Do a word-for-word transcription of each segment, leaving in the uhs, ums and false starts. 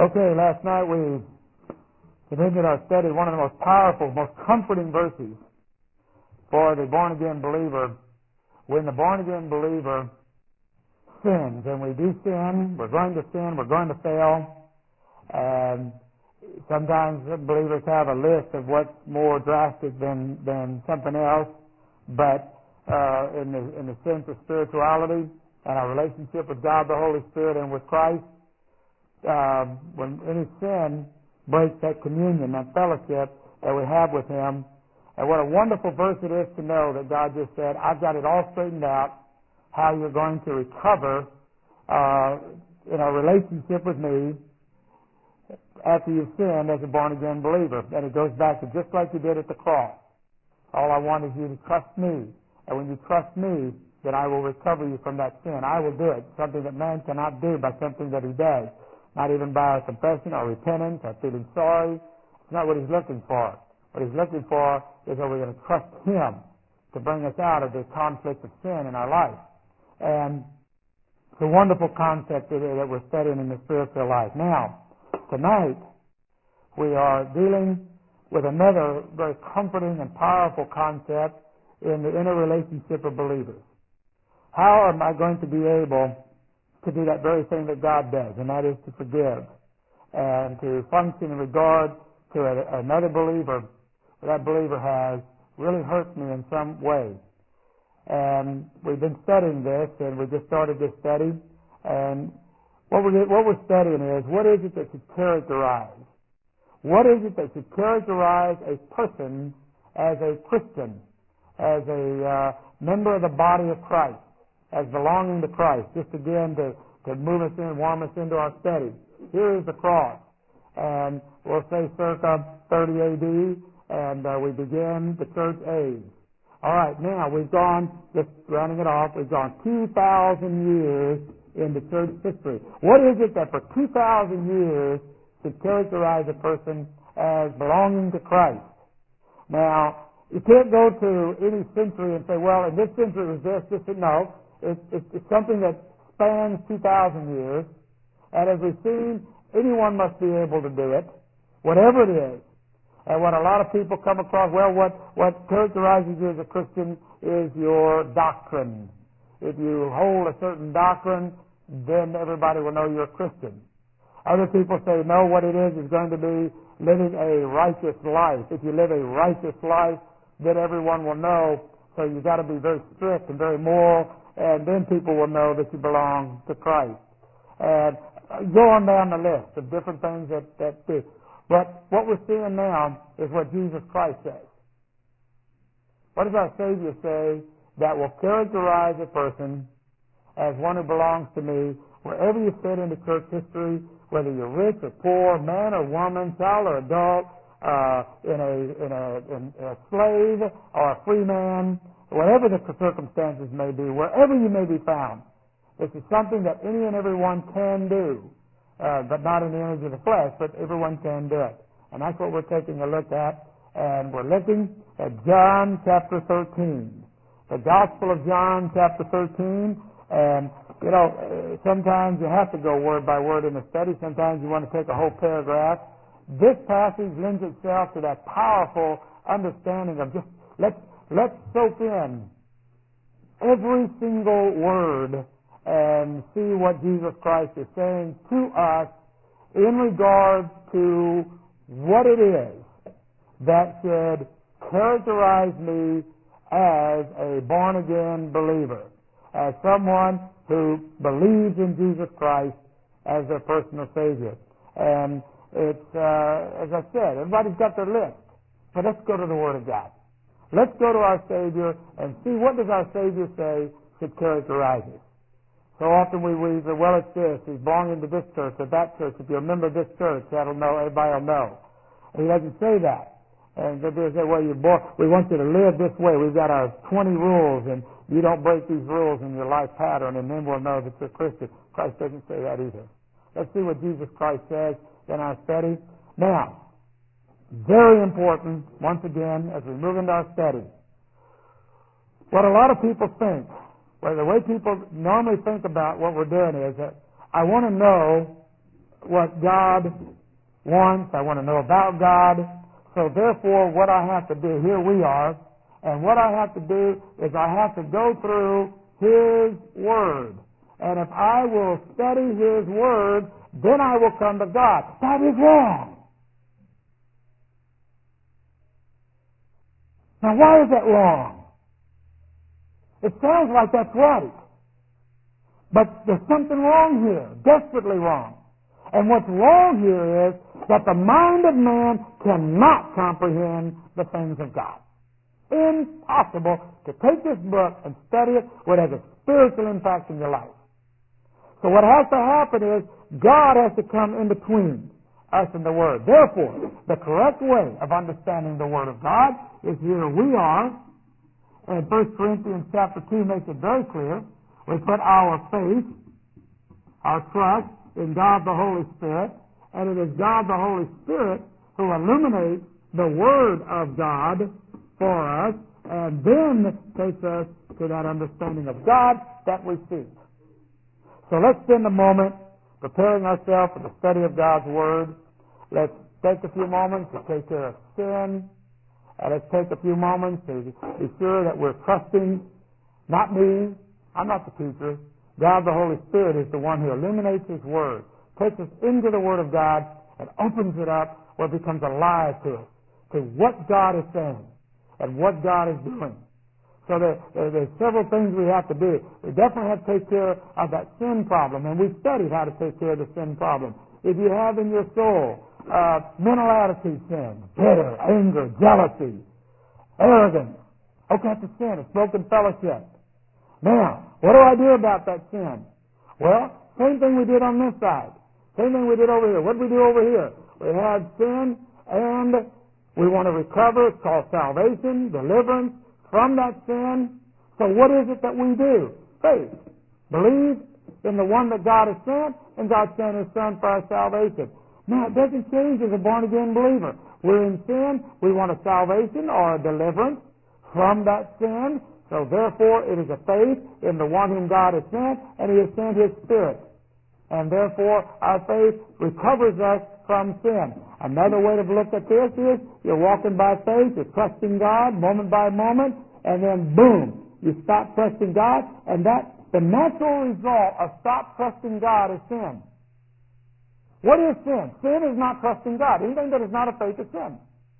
Okay, last night we continued our study. One of the most powerful, most comforting verses for the born-again believer. When the born-again believer sins, and we do sin, we're going to sin, we're going to fail, and sometimes believers have a list of what's more drastic than, than something else, but uh, in, the, in the sense of spirituality and our relationship with God, the Holy Spirit, and with Christ, uh, when any sin breaks that communion, that fellowship that we have with Him. And what a wonderful verse it is to know that God just said, I've got it all straightened out, how you're going to recover uh, in a relationship with me after you've sinned as a born-again believer. And it goes back to just like you did at the cross. All I want is you to trust me. And when you trust me, then I will recover you from that sin. I will do it, something that man cannot do by something that he does. Not even by a confession or repentance or feeling sorry. It's not what he's looking for. What he's looking for is that we're going to trust him to bring us out of the conflict of sin in our life. And it's a wonderful concept that we're studying in the spiritual life. Now, tonight, we are dealing with another very comforting and powerful concept in the inner relationship of believers. How am I going to be able to do that very thing that God does, and that is to forgive and to function in regard to a, another believer that believer has really hurt me in some way. And we've been studying this, and we just started this study, and what we're, what we're studying is, what is it that should characterize? What is it that should characterize a person as a Christian, as a uh, member of the body of Christ, as belonging to Christ? Just again to, to move us in, warm us into our study. Here is the cross, and we'll say circa thirty A D, and uh, we begin the church age. All right, now we've gone, just rounding it off, we've gone two thousand years into church history. What is it that for two thousand years should characterize a person as belonging to Christ? Now, you can't go to any century and say, well, in this century it was this, this, and no. It's, it's, it's something that spans two thousand years, and as we've seen, anyone must be able to do it, whatever it is. And what a lot of people come across, well, what, what characterizes you as a Christian is your doctrine. If you hold a certain doctrine, then everybody will know you're a Christian. Other people say, no, what it is is going to be living a righteous life. If you live a righteous life, then everyone will know. So you've got to be very strict and very moral, and then people will know that you belong to Christ. And go on down the list of different things that, that do. But what we're seeing now is what Jesus Christ says. What does our Savior say that will characterize a person as one who belongs to me, wherever you fit into church history, whether you're rich or poor, man or woman, child or adult, uh, in, a, in, a, in a slave or a free man, whatever the circumstances may be, wherever you may be found. This is something that any and everyone can do. Uh, but not in the image of the flesh, but everyone can do it. And that's what we're taking a look at. And we're looking at John chapter thirteen. The Gospel of John chapter thirteen. And, you know, sometimes you have to go word by word in the study. Sometimes you want to take a whole paragraph. This passage lends itself to that powerful understanding of just, let's, let's soak in every single word and see what Jesus Christ is saying to us in regard to what it is that should characterize me as a born-again believer, as someone who believes in Jesus Christ as their personal Savior. And it's, uh, as I said, everybody's got their list, but let's go to the Word of God. Let's go to our Savior and see what does our Savior say should characterize us. So often we, we say, well, it's this. He's belonging to this church or that church. If you remember this church, that'll know, everybody will know. He doesn't say that. And they say, well, you're born, we want you to live this way. We've got our twenty rules, and you don't break these rules in your life pattern, and then we'll know that you're a Christian. Christ doesn't say that either. Let's see what Jesus Christ says in our study. Now, very important, once again, as we move into our study, what a lot of people think, well, the way people normally think about what we're doing is that I want to know what God wants. I want to know about God. So therefore, what I have to do, here we are, and what I have to do is I have to go through His Word. And if I will study His Word, then I will come to God. That is wrong. Now, why is that wrong? It sounds like that's right. But there's something wrong here, desperately wrong. And what's wrong here is that the mind of man cannot comprehend the things of God. Impossible to take this book and study it where it has a spiritual impact in your life. So what has to happen is God has to come in between us and the Word. Therefore, the correct way of understanding the Word of God is here we are. And First Corinthians chapter two makes it very clear. We put our faith, our trust in God the Holy Spirit, and it is God the Holy Spirit who illuminates the Word of God for us and then takes us to that understanding of God that we seek. So let's spend a moment preparing ourselves for the study of God's Word. Let's take a few moments to take care of sin. And let's take a few moments to be sure that we're trusting, not me, I'm not the teacher. God the Holy Spirit is the one who illuminates His Word, takes us into the Word of God, and opens it up where it becomes alive to us, to what God is saying and what God is doing. So there, there, there's several things we have to do. We definitely have to take care of that sin problem, and we've studied how to take care of the sin problem. If you have in your soul uh, mental attitude sin, bitter, anger, jealousy, arrogance, okay, that's a sin. It's broken fellowship. Now, what do I do about that sin? Well, same thing we did on this side. Same thing we did over here. What did we do over here? We had sin, and we want to recover. It's called salvation, deliverance from that sin. So what is it that we do? Faith. Believe in the one that God has sent, and God sent His Son for our salvation. Now, it doesn't change as a born-again believer. We're in sin. We want a salvation or a deliverance from that sin. So therefore, it is a faith in the one whom God has sent, and He has sent His Spirit. And therefore, our faith recovers us from sin. Another way to look at this is you're walking by faith, you're trusting God moment by moment, and then boom, you stop trusting God, and that the natural result of stop trusting God is sin. What is sin? Sin is not trusting God. Anything that is not a faith is sin.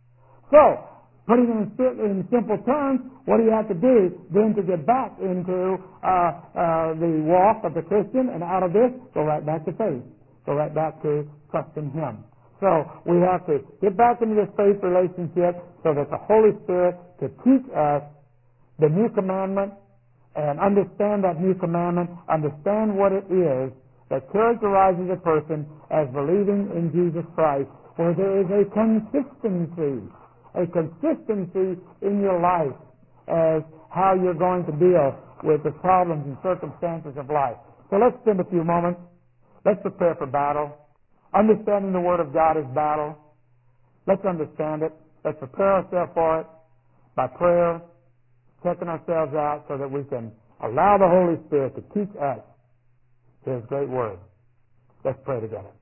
So, putting it in, in simple terms, what do you have to do then to get back into uh, uh, the walk of the Christian, and out of this, go right back to faith. Go right back to trusting Him. So we have to get back into this faith relationship so that the Holy Spirit could teach us the new commandment and understand that new commandment, understand what it is that characterizes a person as believing in Jesus Christ, where there is a consistency. A consistency in your life as how you're going to deal with the problems and circumstances of life. So let's spend a few moments. Let's prepare for battle. Understanding the Word of God is battle. Let's understand it. Let's prepare ourselves for it by prayer, checking ourselves out so that we can allow the Holy Spirit to teach us His great Word. Let's pray together.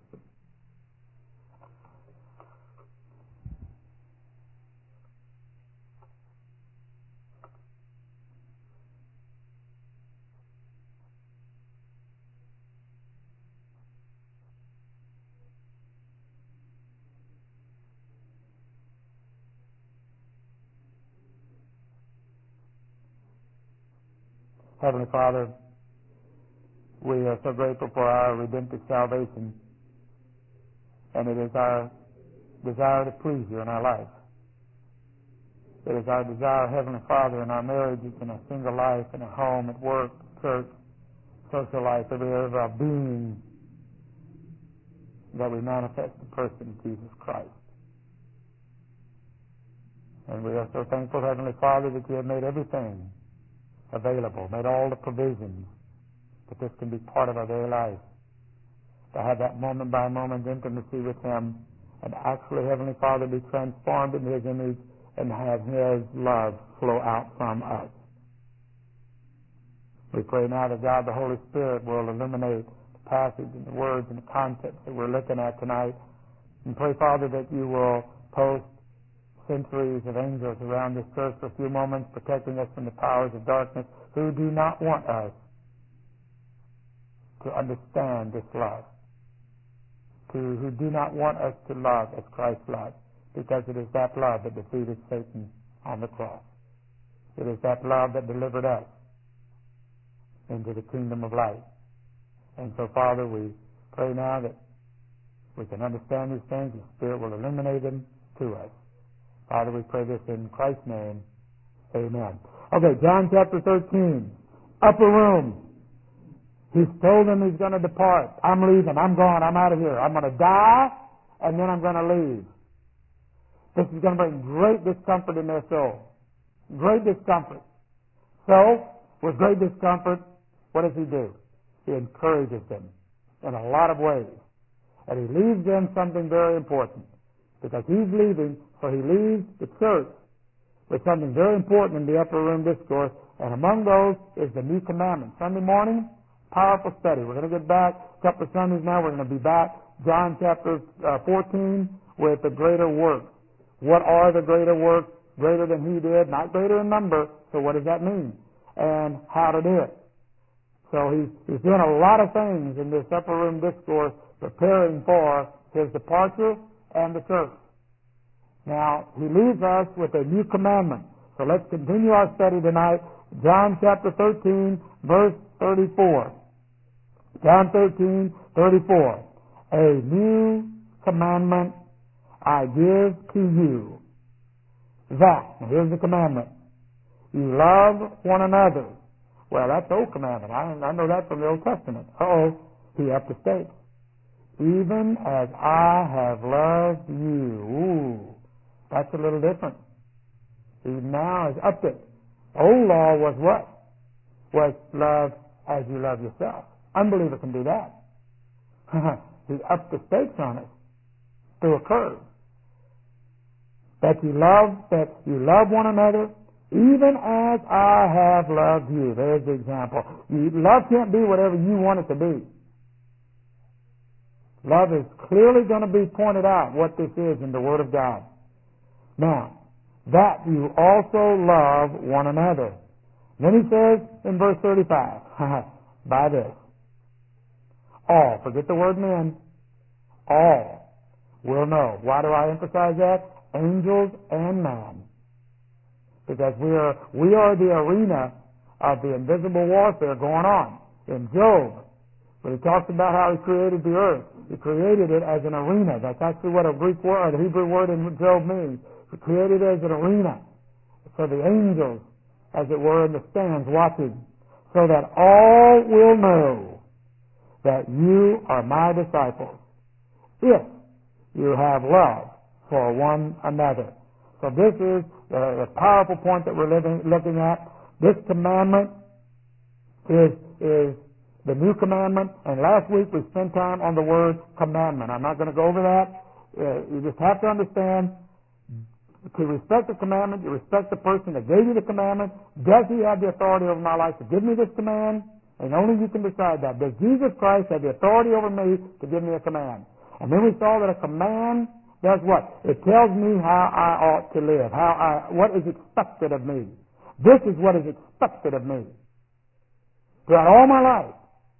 Heavenly Father, we are so grateful for our redemptive salvation, and it is our desire to please You in our life. It is our desire, Heavenly Father, in our marriages, in our single life, in our home, at work, church, social life, every area of our being, that we manifest the person of Jesus Christ. And we are so thankful, Heavenly Father, that You have made everything available, made all the provisions that this can be part of our daily life, to have that moment by moment intimacy with Him, and actually, Heavenly Father, be transformed into His image and have His love flow out from us. We pray now that God, the Holy Spirit, will illuminate the passage and the words and the concepts that we're looking at tonight. And pray, Father, that you will post centuries of angels around this church for a few moments, protecting us from the powers of darkness who do not want us to understand this love, to, who do not want us to love as Christ loved, because it is that love that defeated Satan on the cross. It is that love that delivered us into the kingdom of light. And so, Father, we pray now that we can understand these things, and the Spirit will illuminate them to us. Father, we pray this in Christ's name. Amen. Okay, John chapter thirteen, upper room. He's told them he's going to depart. I'm leaving. I'm gone. I'm out of here. I'm going to die, and then I'm going to leave. This is going to bring great discomfort in their soul. Great discomfort. So, with great discomfort, what does he do? He encourages them in a lot of ways. And he leaves them something very important. Because he's leaving, so he leaves the church with something very important in the upper room discourse. And among those is the new commandment. Sunday morning, powerful study. We're going to get back a couple of Sundays now. We're going to be back John chapter uh, fourteen with the greater works. What are the greater works? Greater than he did, not greater in number. So what does that mean? And how to do it. So he's, he's doing a lot of things in this upper room discourse, preparing for his departure and the church. Now, he leaves us with a new commandment. So let's continue our study tonight. John chapter thirteen, verse thirty-four. John thirteen, thirty-four. A new commandment I give to you. That, now here's the commandment. You love one another. Well, that's the old commandment. I, I know that from the Old Testament. Uh-oh, he up the stakes. Even as I have loved you. Ooh, that's a little different. He now is upped it. Old law was what? Was love as you love yourself. Unbeliever can do that. He upped the stakes on it through a curve. That you love, that you love one another, even as I have loved you. There's the example. You, love can't be whatever you want it to be. Love is clearly going to be pointed out what this is in the Word of God. Now, that you also love one another. Then he says in verse thirty-five, by this, all, forget the word men, all will know. Why do I emphasize that? Angels and man. Because we are, we are the arena of the invisible warfare going on. In Job, when he talks about how he created the earth, he created it as an arena. That's actually what a Greek word, or the Hebrew word in Job means. He created it as an arena. So the angels, as it were, in the stands watching, so that all will know that you are my disciples, if you have love for one another. So this is the, the powerful point that we're living, looking at. This commandment is, is the new commandment, and last week we spent time on the word commandment. I'm not going to go over that. Uh, you just have to understand, to respect the commandment, you respect the person that gave you the commandment. Does he have the authority over my life to give me this command? And only you can decide that. Does Jesus Christ have the authority over me to give me a command? And then we saw that a command does what? It tells me how I ought to live, how I, what is expected of me. This is what is expected of me. Throughout all my life,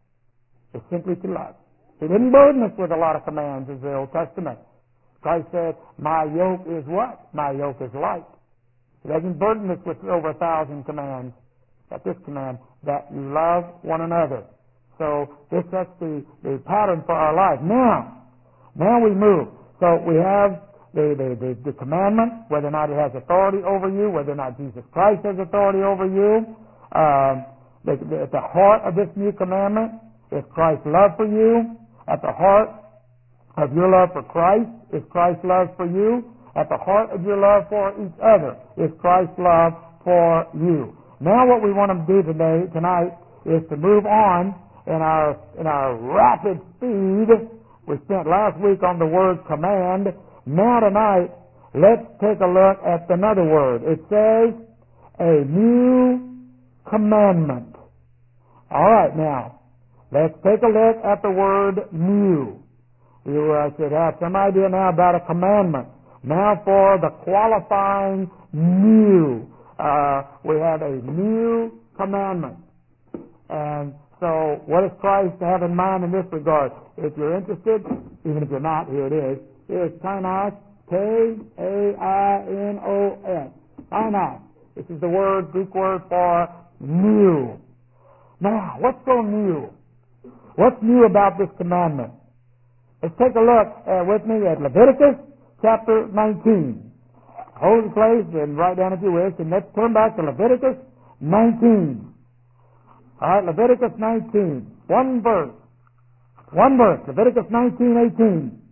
is simply to love. He didn't burden us with a lot of commands as the Old Testament. Christ said, my yoke is what? My yoke is light. He doesn't burden us with over a thousand commands. But this command, that you love one another. So this sets the, the pattern for our life. Now, now we move. So we have the, the, the, the commandment, whether or not it has authority over you, whether or not Jesus Christ has authority over you. Um, the, the, at the heart of this new commandment is Christ's love for you. At the heart of your love for Christ is Christ's love for you. At the heart of your love for each other is Christ's love for you. Now what we want to do today, tonight, is to move on in our, in our rapid speed. We spent last week on the word command. Now tonight, let's take a look at another word. It says, a new commandment. All right, now, Let's take a look at the word new. You uh, should have some idea now about a commandment. Now for the qualifying new. Uh, we have a new commandment. And so what does Christ have in mind in this regard? If you're interested, even if you're not, here it is. Here's kainos, K A I N O S. Kainos. This is the word, Greek word for new. Now, what's so new? What's new about this commandment? Let's take a look uh, with me at Leviticus chapter nineteen. Hold the place and write down if you wish, and let's turn back to Leviticus nineteen. All right, Leviticus nineteen. One verse. One verse. Leviticus nineteen eighteen.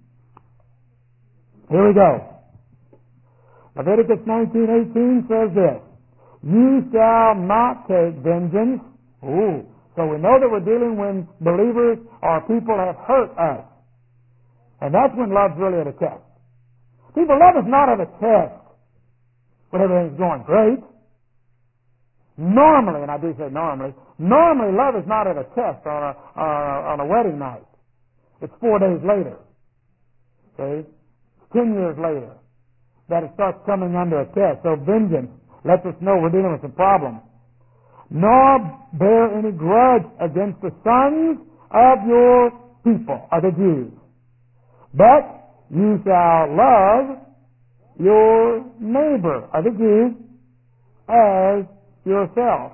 Here we go. Leviticus nineteen eighteen says this: "You shall not take vengeance." Ooh. So we know that we're dealing when believers or people have hurt us. And that's when love's really at a test. People, love is not at a test when everything's going great. Normally, and I do say normally, normally love is not at a test on a, uh, on a wedding night. It's four days later. See? Ten years later that it starts coming under a test. So vengeance lets us know we're dealing with some problems. "Nor bear any grudge against the sons of your people," of the Jews. "But you shall love your neighbor," of the Jews, "as yourself.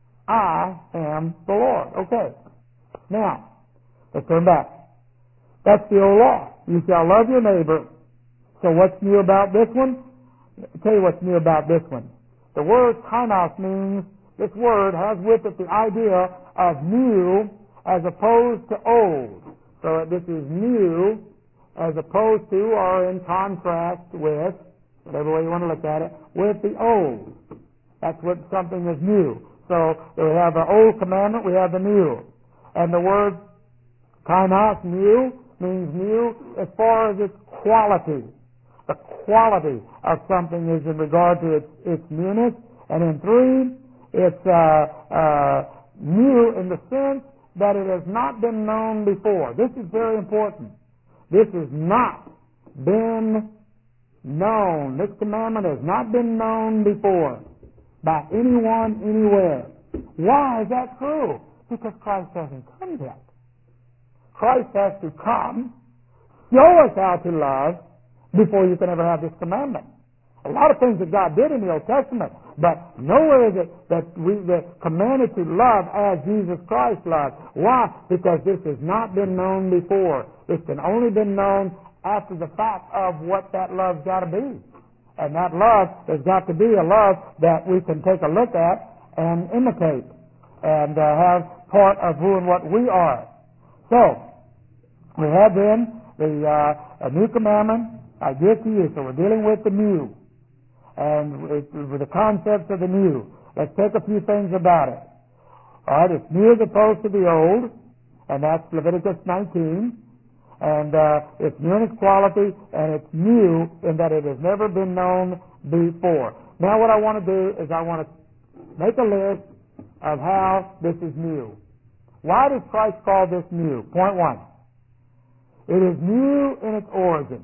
I am the Lord." Okay. Now, let's turn back. That's the old law. You shall love your neighbor. So what's new about this one? I'll tell you what's new about this one. The word kainos means, this word has with it the idea of new as opposed to old. So this is new as opposed to, or in contrast with, whatever way you want to look at it, with the old. That's what something is new. So we have the old commandment, we have the new. And the word kainos, new, means new as far as its quality. The quality of something is in regard to its, its newness. And in three, it's uh, uh, new in the sense that it has not been known before. This is very important. This has not been known. This commandment has not been known before by anyone, anywhere. Why is that true? Because Christ hasn't come yet. Christ has to come, show us how to love, before you can ever have this commandment. A lot of things that God did in the Old Testament, but nowhere is it that we are commanded to love as Jesus Christ loved. Why? Because this has not been known before. It's been only been known after the fact of what that love's got to be. And that love has got to be a love that we can take a look at and imitate and uh, have part of who and what we are. So, we have then the uh, a new commandment I give to you. So we're dealing with the new. And with the concepts of the new. Let's take a few things about it. All right, it's new as opposed to the old, and that's Leviticus nineteen. And uh, it's new in its quality, and it's new in that it has never been known before. Now what I want to do is I want to make a list of how this is new. Why does Christ call this new? Point one. It is new in its origin.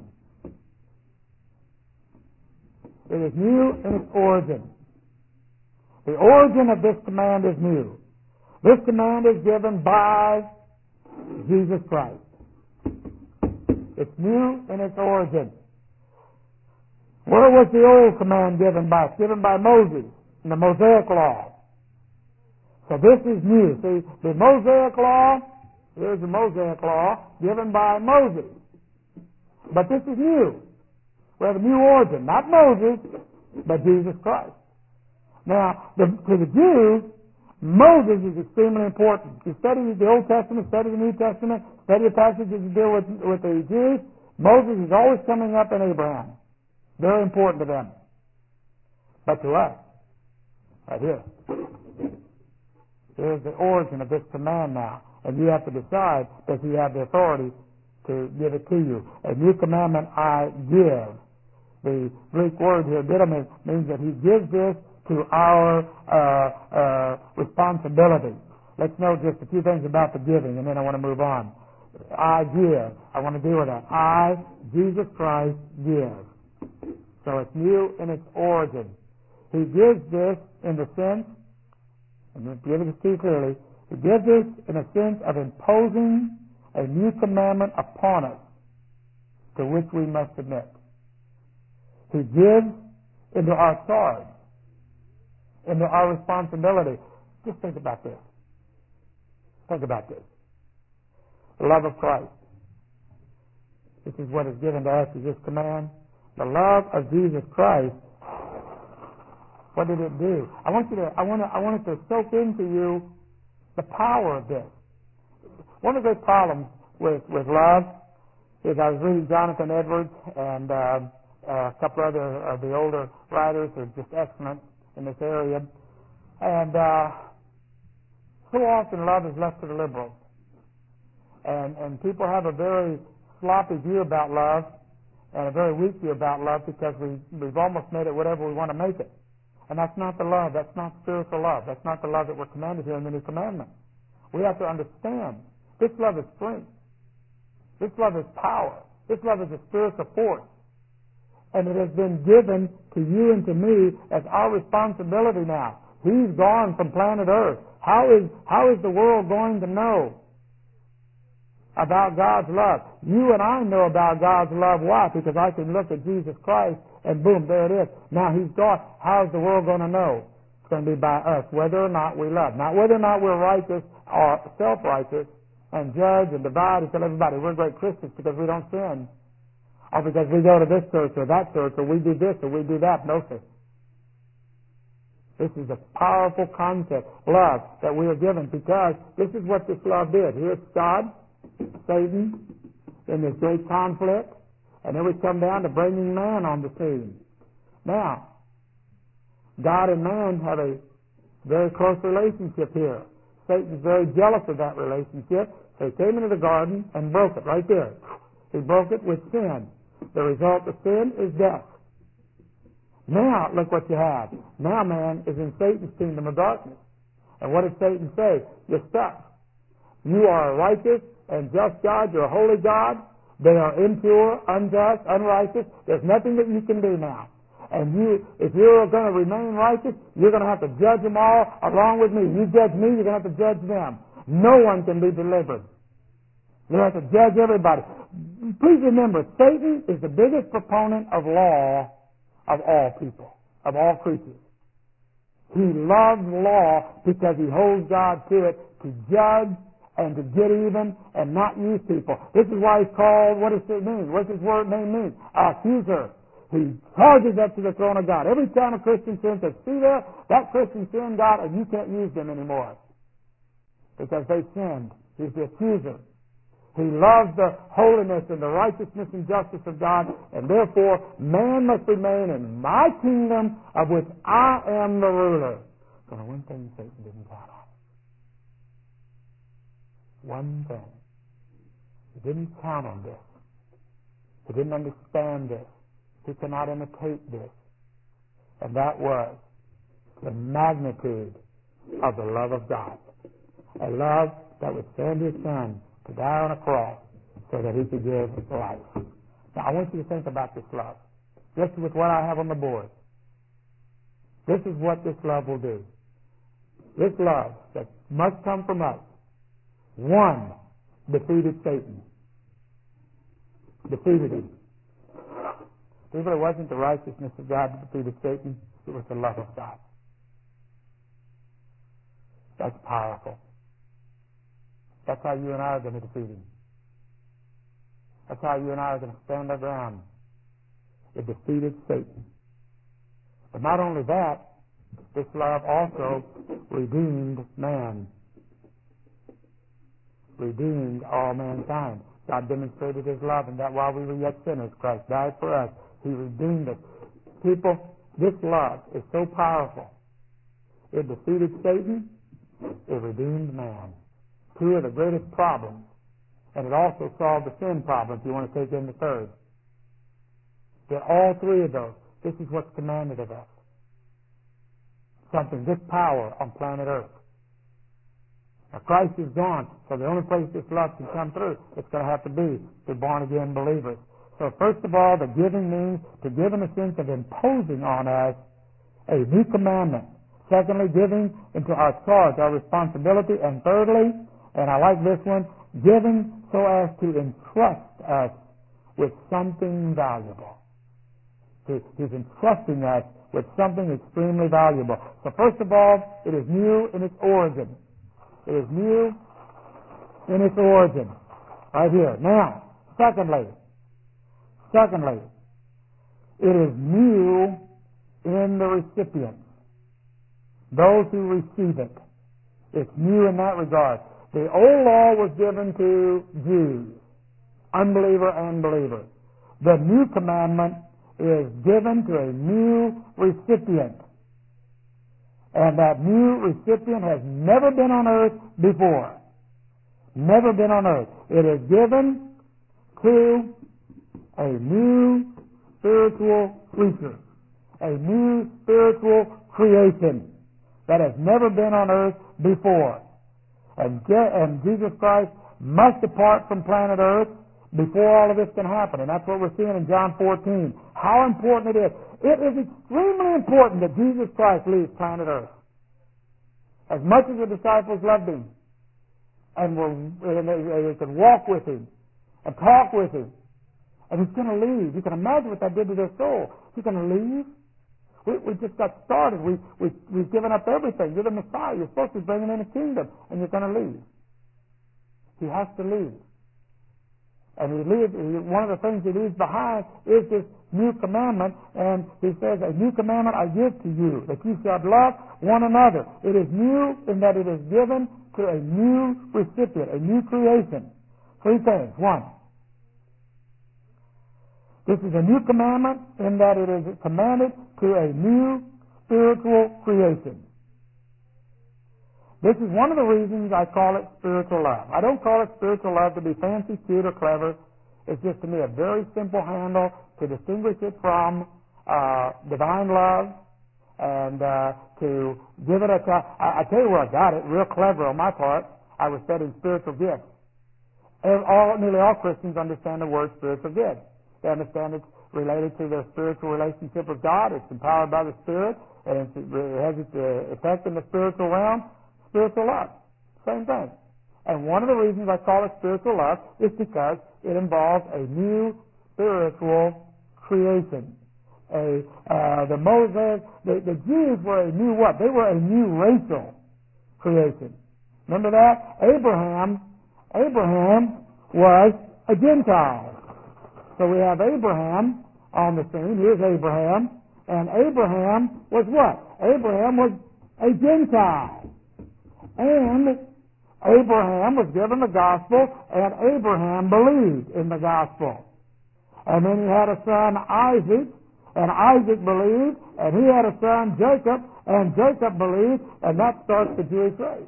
It is new in its origin. The origin of this command is new. This command is given by Jesus Christ. It's new in its origin. Where was the old command given by? It's given by Moses in the Mosaic Law. So this is new. See, the Mosaic Law, here's the Mosaic Law given by Moses. But this is new. We have a new origin, not Moses, but Jesus Christ. Now, the, to the Jews, Moses is extremely important. If you study the Old Testament, study the New Testament, study the passages that deal with, with the Jews, Moses is always coming up in Abraham. Very important to them. But to us, right here, here's the origin of this command now. And you have to decide, does he have the authority to give it to you? A new commandment I give. The Greek word here, didomis, means that he gives this to our uh, uh, responsibility. Let's know just a few things about the giving, and then I want to move on. I give. I want to deal with that. I, Jesus Christ, give. So it's new in its origin. He gives this in the sense, and we'll give it to you clearly, he gives this in a sense of imposing a new commandment upon us to which we must submit. He gives into our charge, into our responsibility. Just think about this. Think about this. The love of Christ. This is what is given to us as this command. The love of Jesus Christ. What did it do? I want you to. I want to. I want it to soak into you the power of this. One of the great problems with with love is I was reading Jonathan Edwards and uh, a couple other of the older writers who are just excellent in this area, and uh, so often love is left to the liberals, and and people have a very sloppy view about love and a very weak view about love because we we've almost made it whatever we want to make it. And that's not the love. That's not spiritual love. That's not the love that we're commanded here in the New Commandment. We have to understand this love is strength. This love is power. This love is a spiritual force. And it has been given to you and to me as our responsibility now. He's gone from planet Earth. How is, how is the world going to know about God's love? You and I know about God's love. Why? Because I can look at Jesus Christ and boom, there it is. Now He's gone. How's the world going to know? It's going to be by us, whether or not we love. Not whether or not we're righteous or self-righteous and judge and divide and tell everybody we're great Christians because we don't sin. Or because we go to this church or that church or we do this or we do that. No, sir. This is a powerful concept, love, that we are given because this is what this love did. Here's God, Satan, in this great conflict. And then we come down to bringing man on the scene. Now, God and man have a very close relationship here. Satan's very jealous of that relationship. So he came into the garden and broke it right there. He broke it with sin. The result of sin is death. Now, look what you have. Now man is in Satan's kingdom of darkness. And what did Satan say? You're stuck. You are a righteous and just God. You're a holy God. They are impure, unjust, unrighteous. There's nothing that you can do now. And you, if you're going to remain righteous, you're going to have to judge them all along with me. You judge me, you're going to have to judge them. No one can be delivered. You have to judge everybody. Please remember, Satan is the biggest proponent of law of all people, of all creatures. He loves law because he holds God to it to judge and to get even and not use people. This is why he's called, what does it mean? What does his word name mean? Accuser. He charges up to the throne of God. Every time a Christian sins, says, see there, that Christian sinned, God, and you can't use them anymore. Because they sinned. He's the accuser. He loves the holiness and the righteousness and justice of God, and therefore man must remain in my kingdom of which I am the ruler. So one thing Satan didn't count on. One thing. He didn't count on this. He didn't understand this. He cannot imitate this. And that was the magnitude of the love of God. A love that would send His Son to die on a cross so that He could give life. Now I want you to think about this love. Just with what I have on the board. This is what this love will do. This love that must come from us. One defeated Satan. Defeated him. Even it wasn't the righteousness of God that defeated Satan, it was the love of God. That's powerful. That's how you and I are going to defeat him. That's how you and I are going to stand our ground. It defeated Satan. But not only that, this love also redeemed man. Redeemed all mankind. God demonstrated His love, and that while we were yet sinners, Christ died for us. He redeemed us. People, this love is so powerful. It defeated Satan. It redeemed man. Two of the greatest problems. And it also solved the sin problem, if you want to take in the third. That all three of those, this is what's commanded of us. Something, this power on planet Earth. Christ is gone, so the only place this love can come through, it's going to have to be through born-again believers. So first of all, the giving means to give in the sense of imposing on us a new commandment. Secondly, giving into our charge, our responsibility. And thirdly, and I like this one, giving so as to entrust us with something valuable. He's entrusting us with something extremely valuable. So first of all, it is new in its origin. It is new in its origin. Right here. Now, secondly, secondly, it is new in the recipient. Those who receive it. It's new in that regard. The old law was given to Jews, unbeliever and believer. The new commandment is given to a new recipient. And that new recipient has never been on earth before. Never been on earth. It is given to a new spiritual creature. A new spiritual creation that has never been on earth before. And, and Jesus Christ must depart from planet earth before all of this can happen. And that's what we're seeing in John fourteen. How important it is. It is extremely important that Jesus Christ leaves planet earth. As much as the disciples loved him and, were, and they, they could walk with him and talk with him, and he's going to leave. You can imagine what that did to their soul. He's going to leave. We, we just got started. We, we, we've given up everything. You're the Messiah. You're supposed to be bringing in a kingdom, and you're going to leave. He has to leave. And he leaves, one of the things he leaves behind is this new commandment, and he says, a new commandment I give to you, that you shall love one another. It is new in that it is given to a new recipient, a new creation. Three things. One, this is a new commandment in that it is commanded to a new spiritual creation. This is one of the reasons I call it spiritual love. I don't call it spiritual love to be fancy, cute, or clever. It's just to me a very simple handle to distinguish it from uh, divine love and uh, to give it a try. I, I tell you where I got it, real clever on my part. I was studying spiritual gifts. And all, nearly all Christians understand the word spiritual gifts. They understand it's related to their spiritual relationship with God. It's empowered by the Spirit, and it has its uh, effect in the spiritual realm. Spiritual love, same thing. And one of the reasons I call it spiritual love is because it involves a new spiritual creation. A uh, the Moses, the, the Jews were a new what? They were a new racial creation. Remember that? Abraham, Abraham was a Gentile. So we have Abraham on the scene. Here's Abraham, and Abraham was what? Abraham was a Gentile. And Abraham was given the gospel, and Abraham believed in the gospel. And then he had a son, Isaac, and Isaac believed, and he had a son, Jacob, and Jacob believed, and that starts the Jewish race.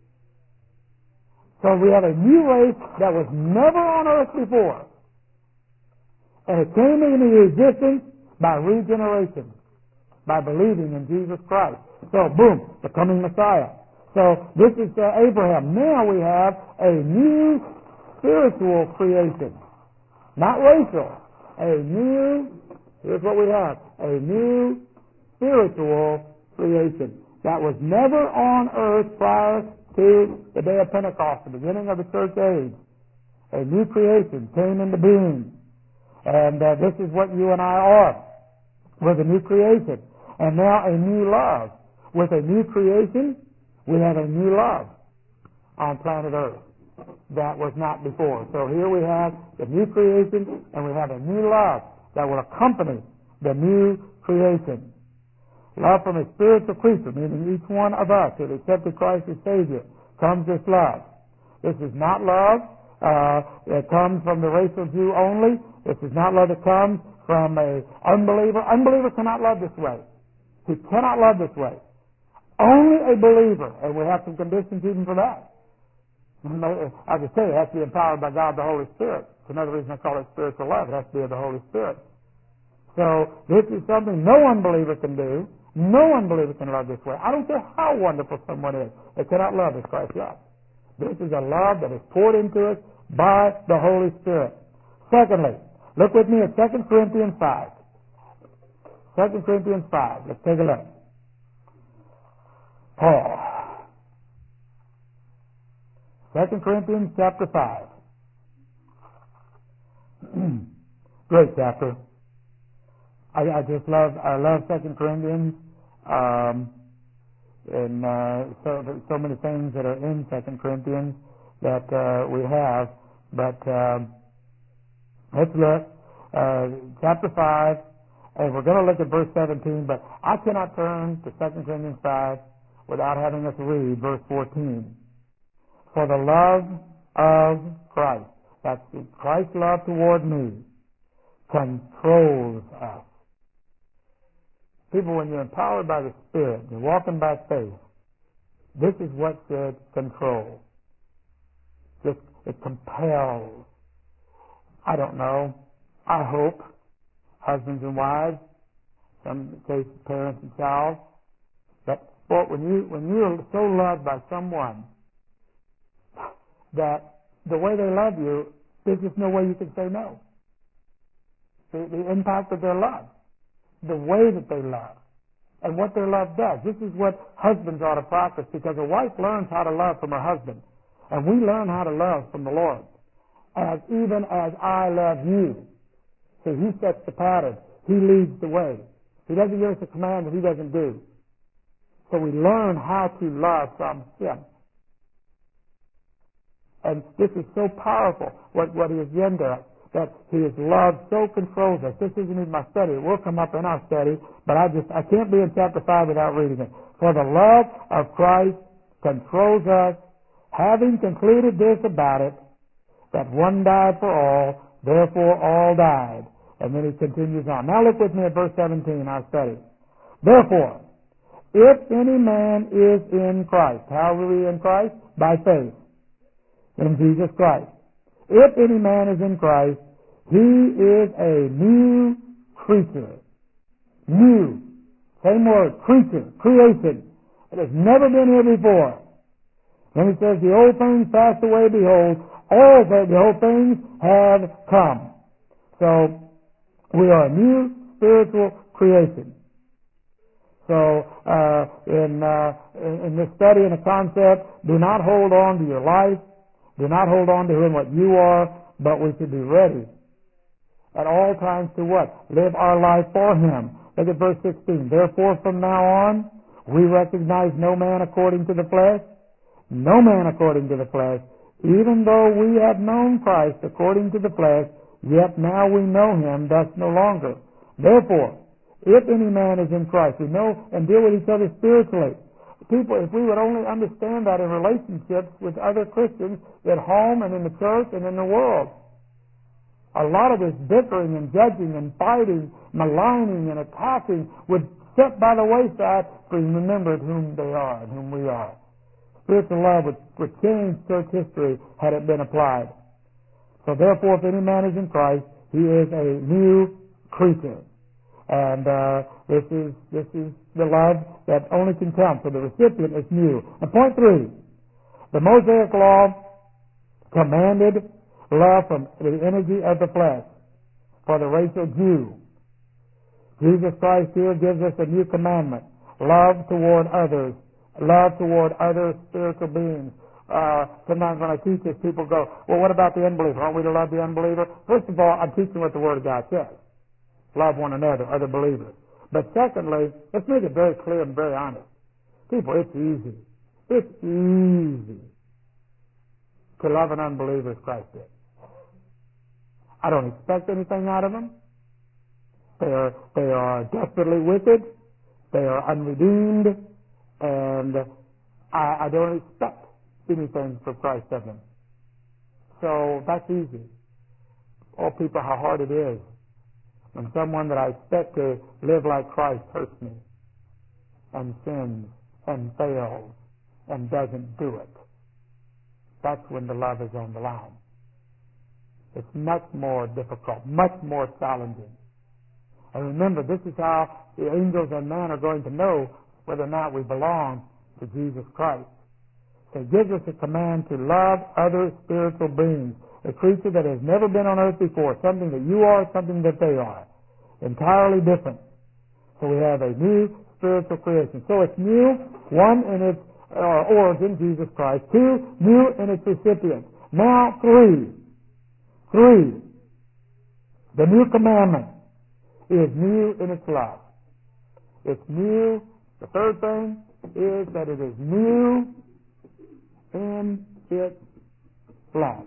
So we have a new race that was never on earth before. And it came into existence by regeneration, by believing in Jesus Christ. So, boom, the coming Messiah. So this is uh, Abraham. Now we have a new spiritual creation. Not racial. A new, here's what we have, a new spiritual creation that was never on earth prior to the day of Pentecost, the beginning of the church age. A new creation came into being. And uh, this is what you and I are. We're the new creation. And now a new love. With a new creation, we have a new love on planet Earth that was not before. So here we have the new creation, and we have a new love that will accompany the new creation. Love from a spiritual creature, meaning each one of us who accepted Christ as Savior, comes this love. This is not love uh, that comes from the racial Jew only. This is not love that comes from a unbeliever. Unbeliever cannot love this way. He cannot love this way. Only a believer, and we have some conditions even for that. I just tell you, it has to be empowered by God the Holy Spirit. It's another reason I call it spiritual love. It has to be of the Holy Spirit. So this is something no unbeliever can do. No unbeliever can love this way. I don't care how wonderful someone is. They cannot love as Christ loves. This is a love that is poured into us by the Holy Spirit. Secondly, look with me at Second Corinthians five. Second Corinthians five. Let's take a look. Paul. Second Corinthians chapter five. Great chapter. I, I just love I love Second Corinthians. Um, and uh, so so many things that are in Second Corinthians that uh, we have. But um, let's look. Uh, chapter five, and we're going to look at verse seventeen, but I cannot turn to Second Corinthians five without having us read verse fourteen. For the love of Christ, that's Christ's love toward me, controls us. People, when you're empowered by the Spirit, you're walking by faith, this is what should control. Just, it compels. I don't know. I hope husbands and wives, some case parents and child, that well, when you when you're so loved by someone that the way they love you, there's just no way you can say no. The, the impact of their love, the way that they love, and what their love does. This is what husbands ought to practice, because a wife learns how to love from her husband, and we learn how to love from the Lord. As even as I love you. So he sets the pattern. He leads the way. He doesn't give us a command that he doesn't do. So we learn how to love from him. And this is so powerful, what, what he has done to us, that his love so controls us. This isn't in my study. It will come up in our study, but I just, I can't be in chapter five without reading it. For the love of Christ controls us, having concluded this about it, that one died for all, therefore all died. And then he continues on. Now look with me at verse seventeen, our study. Therefore, if any man is in Christ, how are we in Christ? By faith in Jesus Christ. If any man is in Christ, he is a new creature. New. Same word, creature, creation. It has never been here before. Then he says, the old things passed away, behold, all the, the old things have come. So, we are a new spiritual creation. So, uh, in, uh, in this study and the concept, do not hold on to your life. Do not hold on to him what you are, but we should be ready at all times to what? Live our life for him. Look at verse sixteen. Therefore, from now on, we recognize no man according to the flesh, no man according to the flesh. Even though we have known Christ according to the flesh, yet now we know him thus no longer. Therefore, if any man is in Christ, we know and deal with each other spiritually. People, if we would only understand that in relationships with other Christians, at home and in the church and in the world. A lot of this bickering and judging and fighting, maligning and attacking would set by the wayside for we remembered whom they are and whom we are. Spiritual love would, would change church history had it been applied. So therefore, if any man is in Christ, he is a new creature. And uh, this is this is the love that only can come. So the recipient is new. And point three, the Mosaic law commanded love from the energy of the flesh for the racial Jew. Jesus Christ here gives us a new commandment: love toward others, love toward other spiritual beings. Uh, sometimes when I teach this, people go, well, what about the unbeliever? Aren't we to love the unbeliever? First of all, I'm teaching what the Word of God says. Love one another, other believers. But secondly, let's make it very clear and very honest. People, it's easy. It's easy to love an unbeliever as Christ did. I don't expect anything out of them. They are, they are desperately wicked. They are unredeemed. And I, I don't expect anything from Christ of them. So that's easy. Oh, people, how hard it is when someone that I expect to live like Christ hurts me and sins and fails and doesn't do it. That's when the love is on the line. It's much more difficult, much more challenging. And remember, this is how the angels and man are going to know whether or not we belong to Jesus Christ. So He gives us a command to love other spiritual beings, a creature that has never been on earth before, something that you are, something that they are, entirely different. So we have a new spiritual creation. So it's new, one in its uh, origin, Jesus Christ, two, new in its recipient. Now three, three, the new commandment is new in its love. It's new. The third thing is that it is new in its love.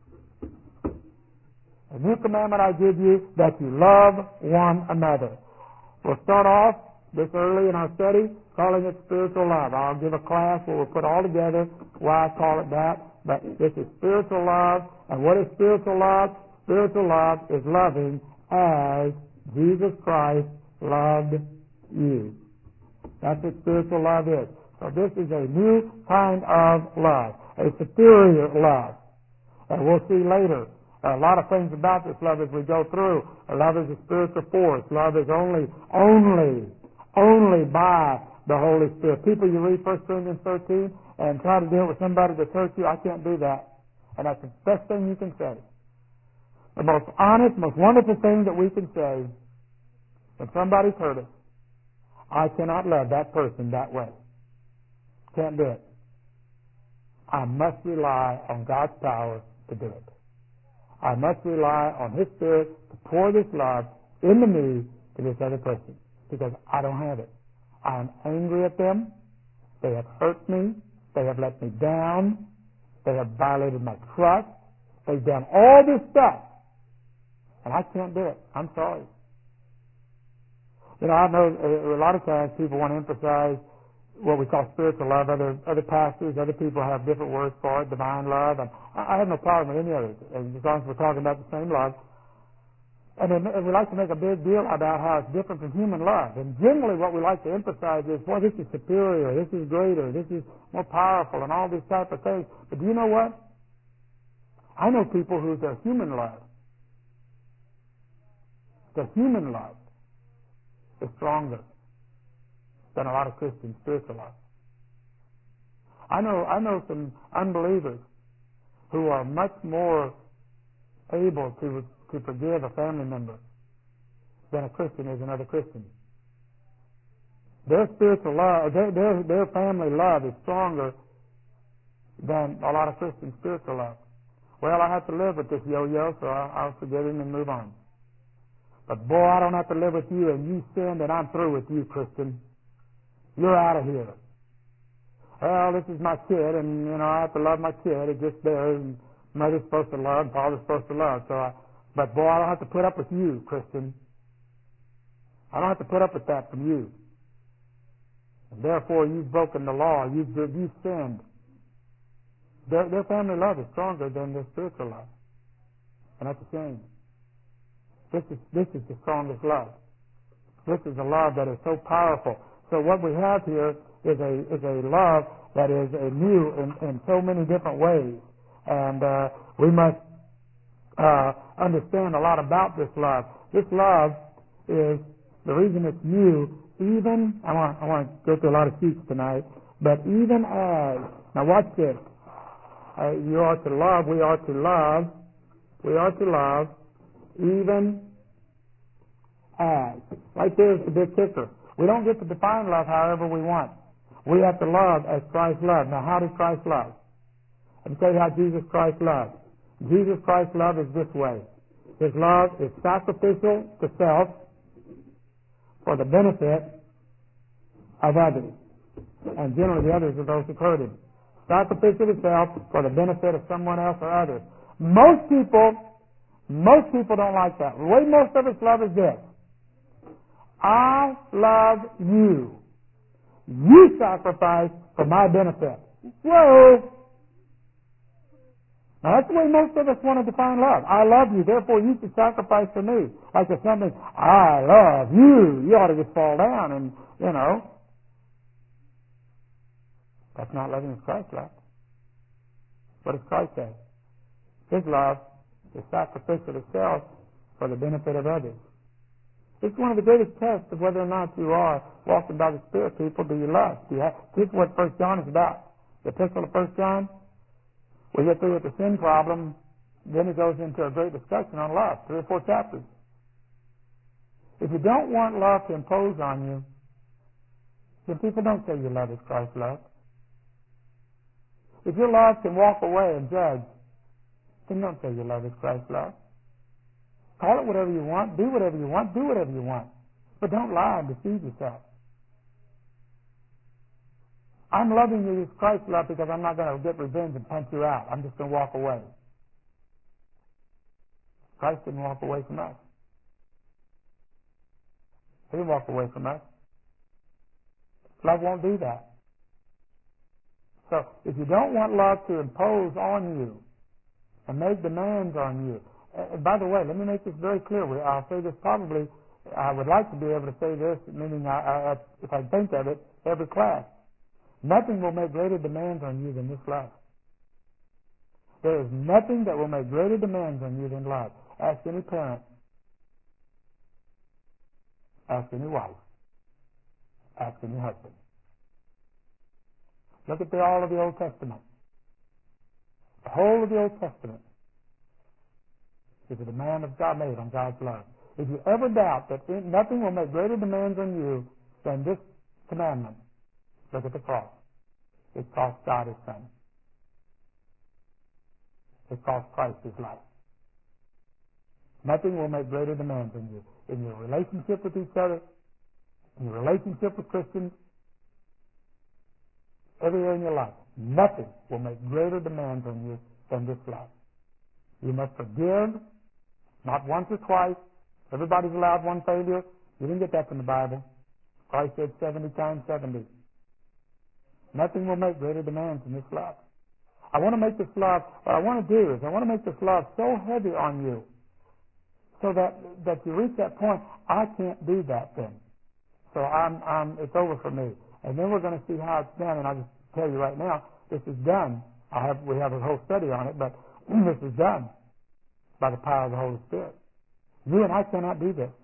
A new commandment I give you, that you love one another. We'll start off this early in our study calling it spiritual love. I'll give a class where we'll put all together why I call it that. But this is spiritual love. And what is spiritual love? Spiritual love is loving as Jesus Christ loved you. That's what spiritual love is. So this is a new kind of love, a superior love. And we'll see later a lot of things about this love as we go through. Love is a spiritual force. Love is only, only, only by the Holy Spirit. People, you read First Corinthians thirteen and try to deal with somebody that's hurt you. I can't do that. And that's the best thing you can say. The most honest, most wonderful thing that we can say when somebody's hurt us, I cannot love that person that way. Can't do it. I must rely on God's power to do it. I must rely on His Spirit to pour this love into me to this other person, because I don't have it. I am angry at them. They have hurt me. They have let me down. They have violated my trust. They've done all this stuff, and I can't do it. I'm sorry. You know, I know a lot of times people want to emphasize what we call spiritual love. Other other pastors, other people have different words for it, divine love. And I have no problem with any of it, as long as we're talking about the same love. And, then, and we like to make a big deal about how it's different from human love. And generally what we like to emphasize is, boy, this is superior, this is greater, this is more powerful, and all these type of things. But do you know what? I know people whose their human love, their human love is stronger than a lot of Christian spiritual love. I know I know some unbelievers who are much more able to to forgive a family member than a Christian is another Christian. Their spiritual love, their their, their family love is stronger than a lot of Christian spiritual love. Well, I have to live with this yo-yo, so I'll, I'll forgive him and move on. But boy, I don't have to live with you, and you sinned, and I'm through with you, Christian. You're out of here. Well, this is my kid, and, you know, I have to love my kid. It's just there, and mother's supposed to love, and father's supposed to love. So, I, but boy, I don't have to put up with you, Christian. I don't have to put up with that from you. And therefore, you've broken the law. You've, you've sinned. Their, their family love is stronger than their spiritual love. And that's a shame. This is, this is the strongest love. This is a love that is so powerful. So what we have here is a is a love that is a new in, in so many different ways, and uh, we must uh, understand a lot about this love. This love is the reason it's new. Even I want I want to go through a lot of sheets tonight, but even as now watch this. Uh, you are to love. We are to love. We are to love even as. Right there is the big kicker. We don't get to define love however we want. We have to love as Christ loved. Now, how does Christ love? Let me tell you how Jesus Christ loved. Jesus Christ's love is this way. His love is sacrificial to self for the benefit of others. And generally the others are those who hurt him. Sacrificial to self for the benefit of someone else or others. Most people, most people don't like that. The way most of us love is this. I love you. You sacrifice for my benefit. Whoa! Now that's the way most of us want to define love. I love you, therefore you should sacrifice for me. Like if something, I love you, you ought to just fall down and, you know. That's not loving as Christ loved. What does Christ say? His love is sacrificial to self for the benefit of others. It's one of the greatest tests of whether or not you are walking by the Spirit, people. Do you love? Do you have, this is what First John is about. The epistle of First John, we get through with the sin problem, then he goes into a great discussion on love, three or four chapters. If you don't want love to impose on you, then people don't say your love is Christ's love. If your love can walk away and judge, then don't say your love is Christ's love. Call it whatever you want, do whatever you want, do whatever you want. But don't lie and deceive yourself. I'm loving you as Christ's love because I'm not going to get revenge and punch you out. I'm just going to walk away. Christ didn't walk away from us. He didn't walk away from us. Love won't do that. So if you don't want love to impose on you and make demands on you, and by the way, let me make this very clear. I'll say this probably, I would like to be able to say this, meaning I, I, if I think of it, every class. Nothing will make greater demands on you than this love. There is nothing that will make greater demands on you than love. Ask any parent. Ask any wife. Ask any husband. Look at the, all of the Old Testament. The whole of the Old Testament is a demand of God made on God's love. If you ever doubt that nothing will make greater demands on you than this commandment, look at the cross. It cost God His Son. It cost Christ His life. Nothing will make greater demands on you. In your relationship with each other, in your relationship with Christians, everywhere in your life, nothing will make greater demands on you than this love. You must forgive, not once or twice. Everybody's allowed one failure. You didn't get that from the Bible. Christ said seventy times seventy. Nothing will make greater demands than this love. I want to make this love, what I want to do is I want to make this love so heavy on you so that, that you reach that point, I can't do that then. So I'm, I'm, it's over for me. And then we're going to see how it's done, and I'll just tell you right now, this is done. I have, we have a whole study on it, but this is done by the power of the Holy Spirit. You and I cannot do this.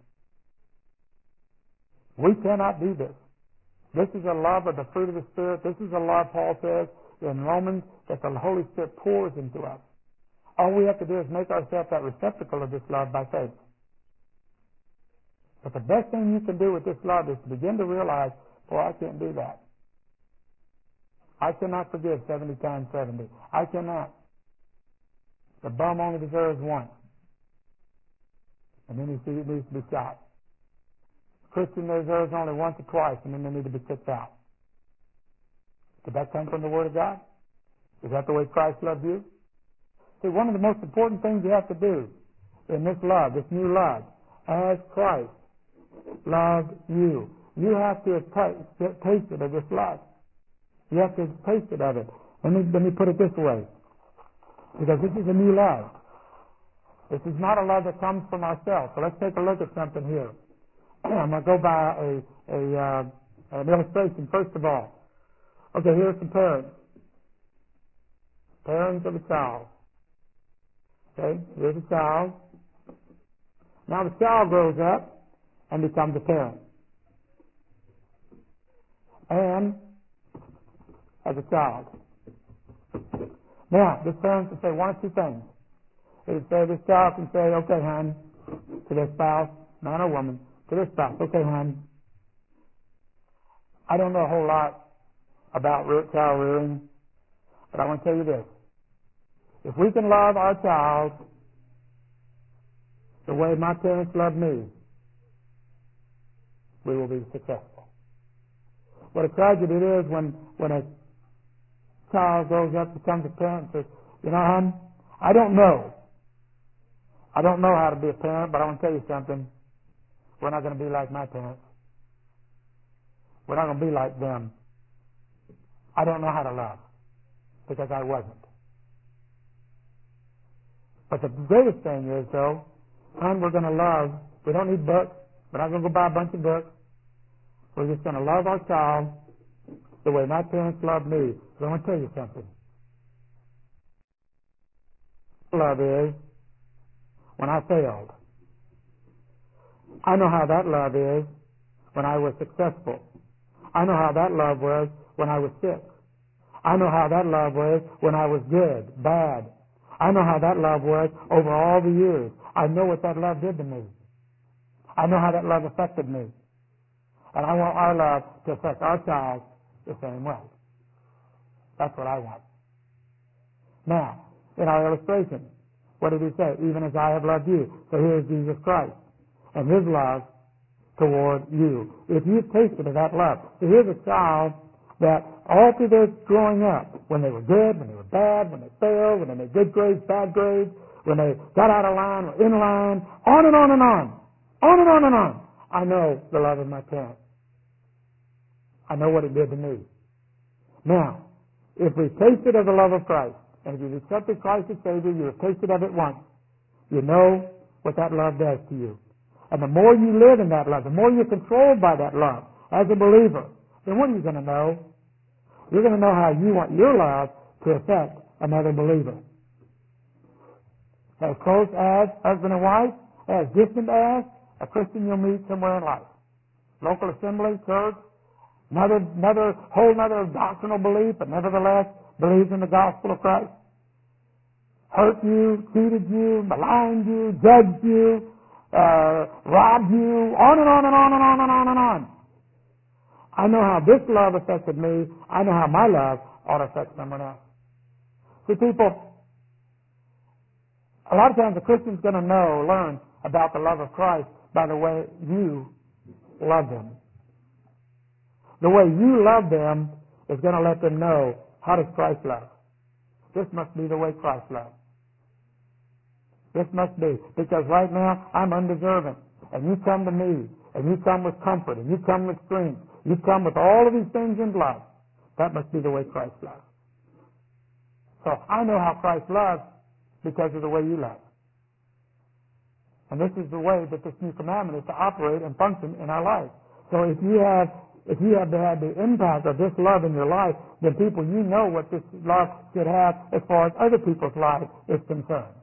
We cannot do this. This is a love of the fruit of the Spirit. This is a love, Paul says in Romans, that the Holy Spirit pours into us. All we have to do is make ourselves that receptacle of this love by faith. But the best thing you can do with this love is to begin to realize, boy, I can't do that. I cannot forgive seventy times seventy. I cannot. The bum only deserves once. And then he needs to be shot. Christian deserves only once or twice, and then they need to be kicked out. Did that come from the Word of God? Is that the way Christ loved you? See, one of the most important things you have to do in this love, this new love, as Christ loved you, you have to get tasted of this love. You have to taste it of it. Let me, let me put it this way, because this is a new love. This is not a love that comes from ourselves. So let's take a look at something here. I'm going to go by a, a uh, an illustration first of all. Okay, here's some parents. Parents of a child. Okay, here's a child. Now the child grows up and becomes a parent. And as a child. Now, this parent can say one of two things. It would say, this child can say, okay, hon, to their spouse, man or woman, to their spouse, okay, hon, I don't know a whole lot about child rearing, but I want to tell you this. If we can love our child the way my parents loved me, we will be successful. What a tragedy it is when, when a child grows up, becomes a parent, and says, you know, hon, I don't know. I don't know how to be a parent, but I want to tell you something. We're not going to be like my parents. We're not going to be like them. I don't know how to love because I wasn't. But the greatest thing is, though, hon, we're going to love. We don't need books. We're not going to go buy a bunch of books. We're just going to love our child the way my parents loved me. So I want to tell you something. Love is when I failed. I know how that love is when I was successful. I know how that love was when I was sick. I know how that love was when I was good, bad. I know how that love was over all the years. I know what that love did to me. I know how that love affected me. And I want our love to affect our child the same way. That's what I want. Now, in our illustration, what did he say? Even as I have loved you. So here's Jesus Christ and his love toward you. If you've tasted of that love. So here's a child that all through their growing up, when they were good, when they were bad, when they failed, when they made good grades, bad grades, when they got out of line, were in line, on and on and on, on and on and on. I know the love of my parents. I know what it did to me. Now, if we've tasted of the love of Christ, and if you've accepted Christ as Savior, you have tasted of it once, you know what that love does to you. And the more you live in that love, the more you're controlled by that love as a believer, then what are you going to know? You're going to know how you want your love to affect another believer. As close as husband and wife, as distant as a Christian you'll meet somewhere in life. Local assembly, church, another, another whole other doctrinal belief, but nevertheless believes in the gospel of Christ. Hurt you, cheated you, maligned you, judged you, uh, robbed you, on and on and on and on and on and on. I know how this love affected me. I know how my love ought to affect someone else. See, people, a lot of times a Christian's going to know, learn about the love of Christ by the way you love them. The way you love them is going to let them know, how does Christ love? This must be the way Christ loves. This must be. Because right now, I'm undeserving. And you come to me, and you come with comfort, and you come with strength. You come with all of these things in love. That must be the way Christ loves. So I know how Christ loves because of the way you love. And this is the way that this new commandment is to operate and function in our life. So if you have if you have had the impact of this love in your life, then people, you know what this love should have as far as other people's lives is concerned.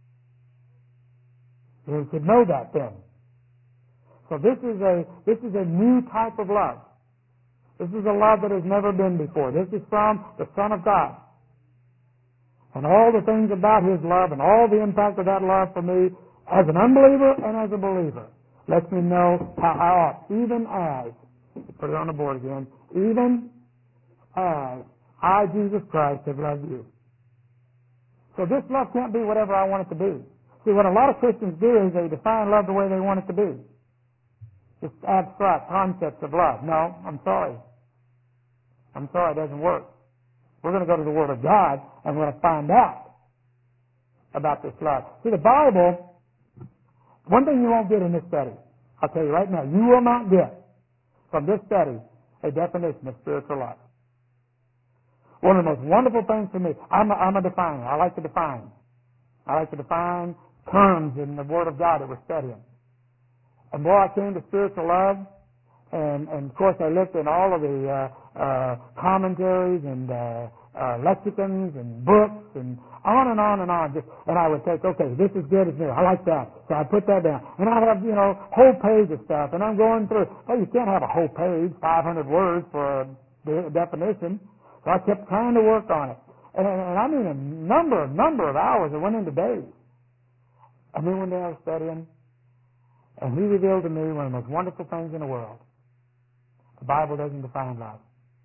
You should know that then. So this is a this is a new type of love. This is a love that has never been before. This is from the Son of God. And all the things about His love and all the impact of that love for me as an unbeliever and as a believer lets me know how I ought, even as, put it on the board again, even as I, Jesus Christ, have loved you. So this love can't be whatever I want it to be. See, what a lot of Christians do is they define love the way they want it to be. Just abstract concepts of love. No, I'm sorry. I'm sorry, it doesn't work. We're going to go to the Word of God and we're going to find out about this love. See, the Bible, one thing you won't get in this study, I'll tell you right now, you will not get from this study a definition of spiritual love. One of the most wonderful things for me, I'm a, I'm a definer. I like to define. I like to define terms in the Word of God that we're studying. And boy, I came to spiritual love, and, and of course I looked in all of the uh, uh, commentaries and uh, uh, lexicons and books and on and on and on. Just, and I would take, okay, this is good, it's new. I like that. So I put that down. And I have, you know, whole page of stuff, and I'm going through. Well, you can't have a whole page, five hundred words for a de- definition. So I kept trying to work on it. And, and I mean a number, number of hours. It went into days. And then one day I was studying, and He revealed to me one of the most wonderful things in the world. The Bible doesn't define love.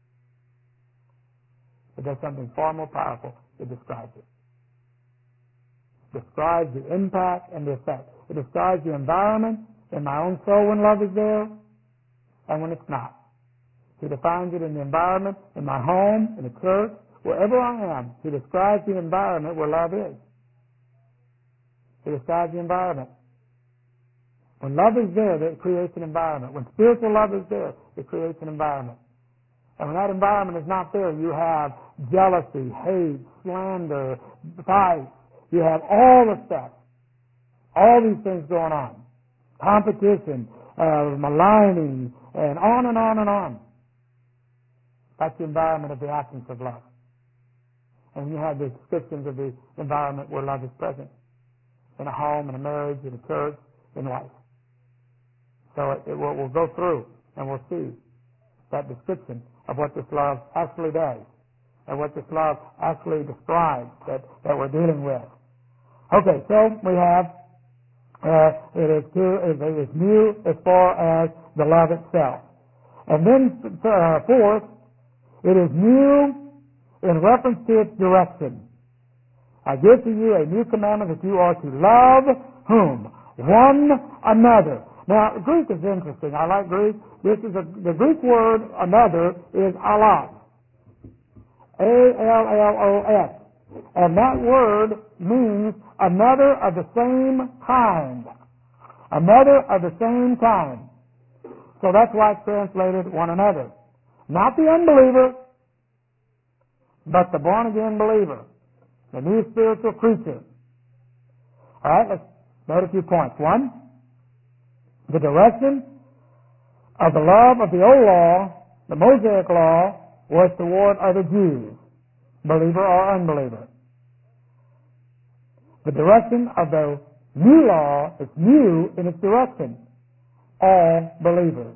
It does something far more powerful. It describes it. It describes the impact and the effect. It describes the environment in my own soul when love is there and when it's not. He defines it in the environment, in my home, in the church, wherever I am. He describes the environment where love is. He describes the environment. When love is there, it creates an environment. When spiritual love is there, it creates an environment. And when that environment is not there, you have jealousy, hate, slander, fight. You have all the stuff. All these things going on. Competition, uh, maligning, and on and on and on. That's the environment of the absence of love. And you have the descriptions of the environment where love is present. In a home, in a marriage, in a church, in life. So it, it will, we'll go through and we'll see that description of what this love actually does and what this love actually describes that, that we're dealing with. Okay, so we have uh, it is two, it is new as far as the love itself. And then uh, fourth, it is new in reference to its direction. I give to you a new commandment that you are to love whom? One another. Now, Greek is interesting. I like Greek. This is a, the Greek word another is allos. A L L O S. And that word means another of the same kind. Another of the same kind. So that's why it's translated one another. Not the unbeliever, but the born-again believer. The new spiritual creature. All right, let's note a few points. One, the direction of the love of the old law, the Mosaic law, was toward other Jews, believer or unbeliever. The direction of the new law is new in its direction, all believers.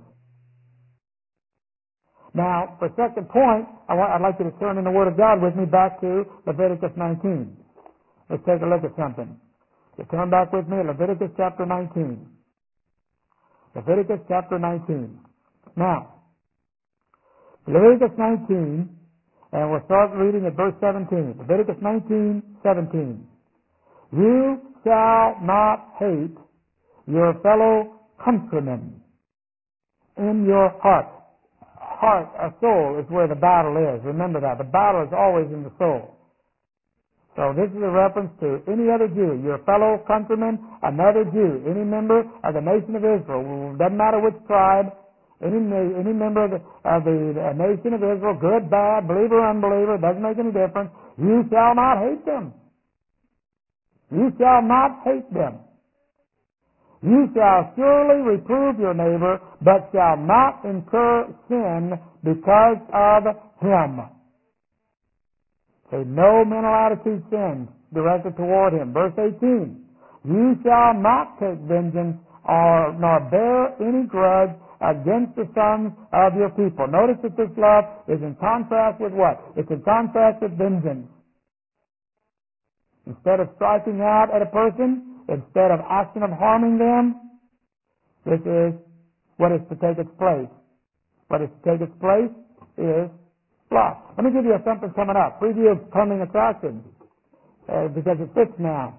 Now, for second point, I want, I'd like you to turn in the Word of God with me back to Leviticus nineteen. Let's take a look at something. You turn back with me, Leviticus chapter nineteen. Leviticus chapter nineteen. Now, Leviticus nineteen, and we'll start reading at verse seventeen. Leviticus nineteen, seventeen. You shall not hate your fellow countrymen in your heart. Heart, a soul, is where the battle is. Remember that. The battle is always in the soul. So this is a reference to any other Jew, your fellow countryman, another Jew, any member of the nation of Israel. Doesn't matter which tribe, any any member of the, of the nation of Israel, good, bad, believer, unbeliever, doesn't make any difference. You shall not hate them. You shall not hate them. You shall surely reprove your neighbor, but shall not incur sin because of him. So no mental attitude sins directed toward him. Verse eighteen. You shall not take vengeance or nor bear any grudge against the sons of your people. Notice that this love is in contrast with what? It's in contrast with vengeance. Instead of striking out at a person, instead of action of harming them, this is what is to take its place. What is to take its place is love. Let me give you something coming up. Preview of coming attractions, uh, because it fits now.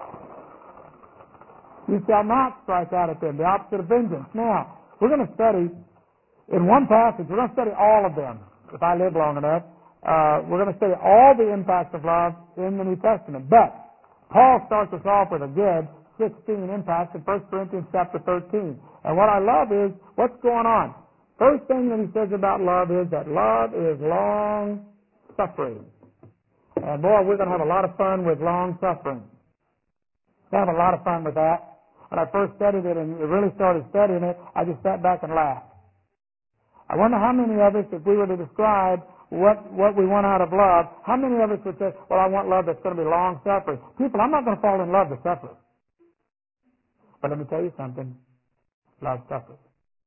You shall not strike out at them, the opposite of vengeance. Now, we're going to study, in one passage, we're going to study all of them, if I live long enough. Uh, we're going to study all the impacts of love in the New Testament. But Paul starts us off with a good sixteen impacts in First Corinthians chapter thirteen. And what I love is what's going on. First thing that he says about love is that love is long suffering. And boy, we're going to have a lot of fun with long suffering. We're going to have a lot of fun with that. When I first studied it and really started studying it, I just sat back and laughed. I wonder how many of us, if we were to describe what, what we want out of love, how many of us would say, well, I want love that's going to be long suffering. People, I'm not going to fall in love to suffer. But let me tell you something. Love suffers.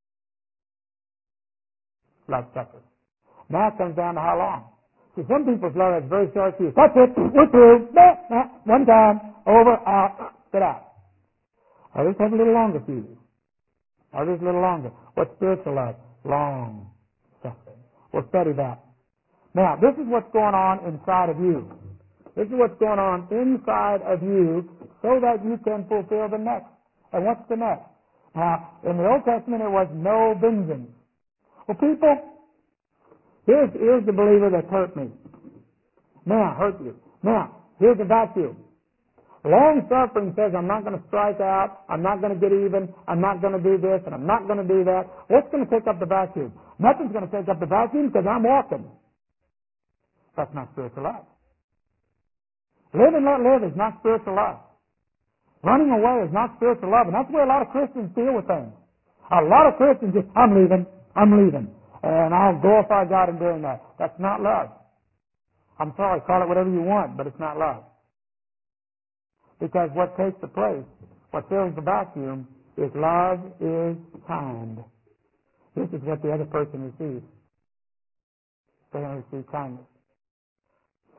Love suffers. Now it comes down to how long. See, some people's love is very short fuse. That's it. We're through. Nah, nah, one time. Over. Out. Get out. Others have a little longer fuse. Others a little longer. What's spiritual love? Long suffering. We'll study that. Now, this is what's going on inside of you. This is what's going on inside of you so that you can fulfill the next. And what's the next? Now, in the Old Testament, it was no vengeance. Well, people, here's, here's the believer that's hurt me. Now, hurt you. Now, here's the vacuum. Long suffering says, I'm not going to strike out, I'm not going to get even, I'm not going to do this, and I'm not going to do that. What's going to take up the vacuum? Nothing's going to take up the vacuum because I'm walking. That's not spiritual love. Live and let live is not spiritual love. Running away is not spiritual love, and that's where a lot of Christians deal with things. A lot of Christians just, I'm leaving, I'm leaving, and I'll glorify God in doing that. That's not love. I'm sorry, call it whatever you want, but it's not love. Because what takes the place, what fills the vacuum, is love is kind. This is what the other person receives. They're going to receive kindness.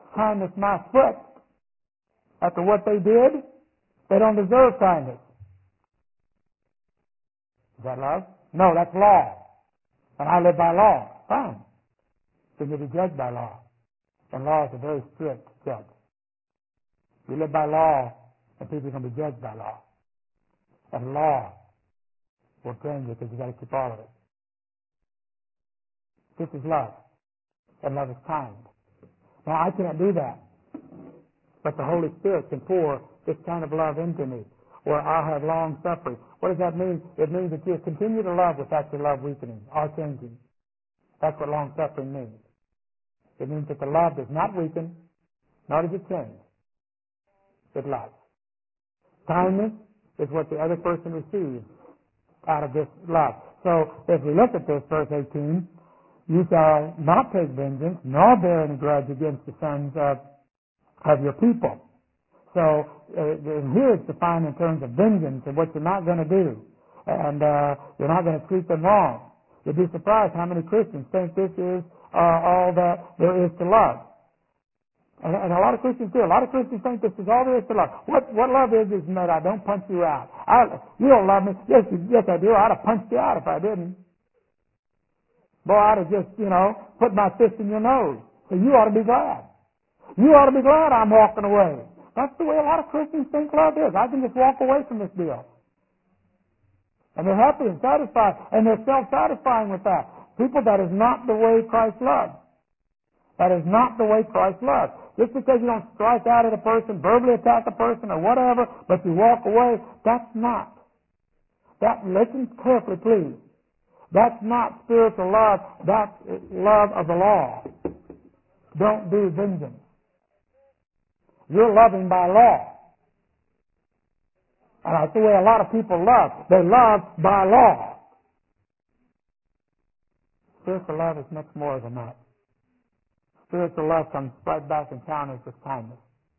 kindness my foot after what they did? They don't deserve kindness. Is that love? No, that's law. And I live by law. Fine. Then you'll be judged by law. And law is a very strict judge. You live by law, and people are going to be judged by law. And law will train you because you've got to keep all of it. This is love. And love is kind. Now, I cannot do that. But the Holy Spirit can pour this kind of love into me, where I'll have long suffering. What does that mean? It means that you continue to love without your love weakening or changing. That's what long suffering means. It means that the love does not weaken, nor does it change. It loves. Kindness is what the other person receives out of this love. So, if we look at this, verse eighteen, you shall not take vengeance, nor bear any grudge against the sons of, of your people. So, uh, here it's defined in terms of vengeance and what you're not going to do. And uh, you're not going to treat them wrong. You'd be surprised how many Christians think this is uh, all that there is to love. And, and a lot of Christians do. A lot of Christians think this is all there is to love. What what love is is that I don't punch you out. I, you don't love me. Yes, you, yes I do. I'd have punched you out if I didn't. Boy, I'd have just, you know, put my fist in your nose. So you ought to be glad. You ought to be glad I'm walking away. That's the way a lot of Christians think love is. I can just walk away from this deal. And they're happy and satisfied. And they're self-satisfying with that. People, that is not the way Christ loves. That is not the way Christ loves. Just because you don't strike out at a person, verbally attack a person or whatever, but you walk away, that's not. That, listen carefully, please. That's not spiritual love. That's love of the law. Don't do vengeance. You're loving by law. And that's the way a lot of people love. They love by law. Spiritual love is much more than that. Spiritual love comes right back in encounters with kindness.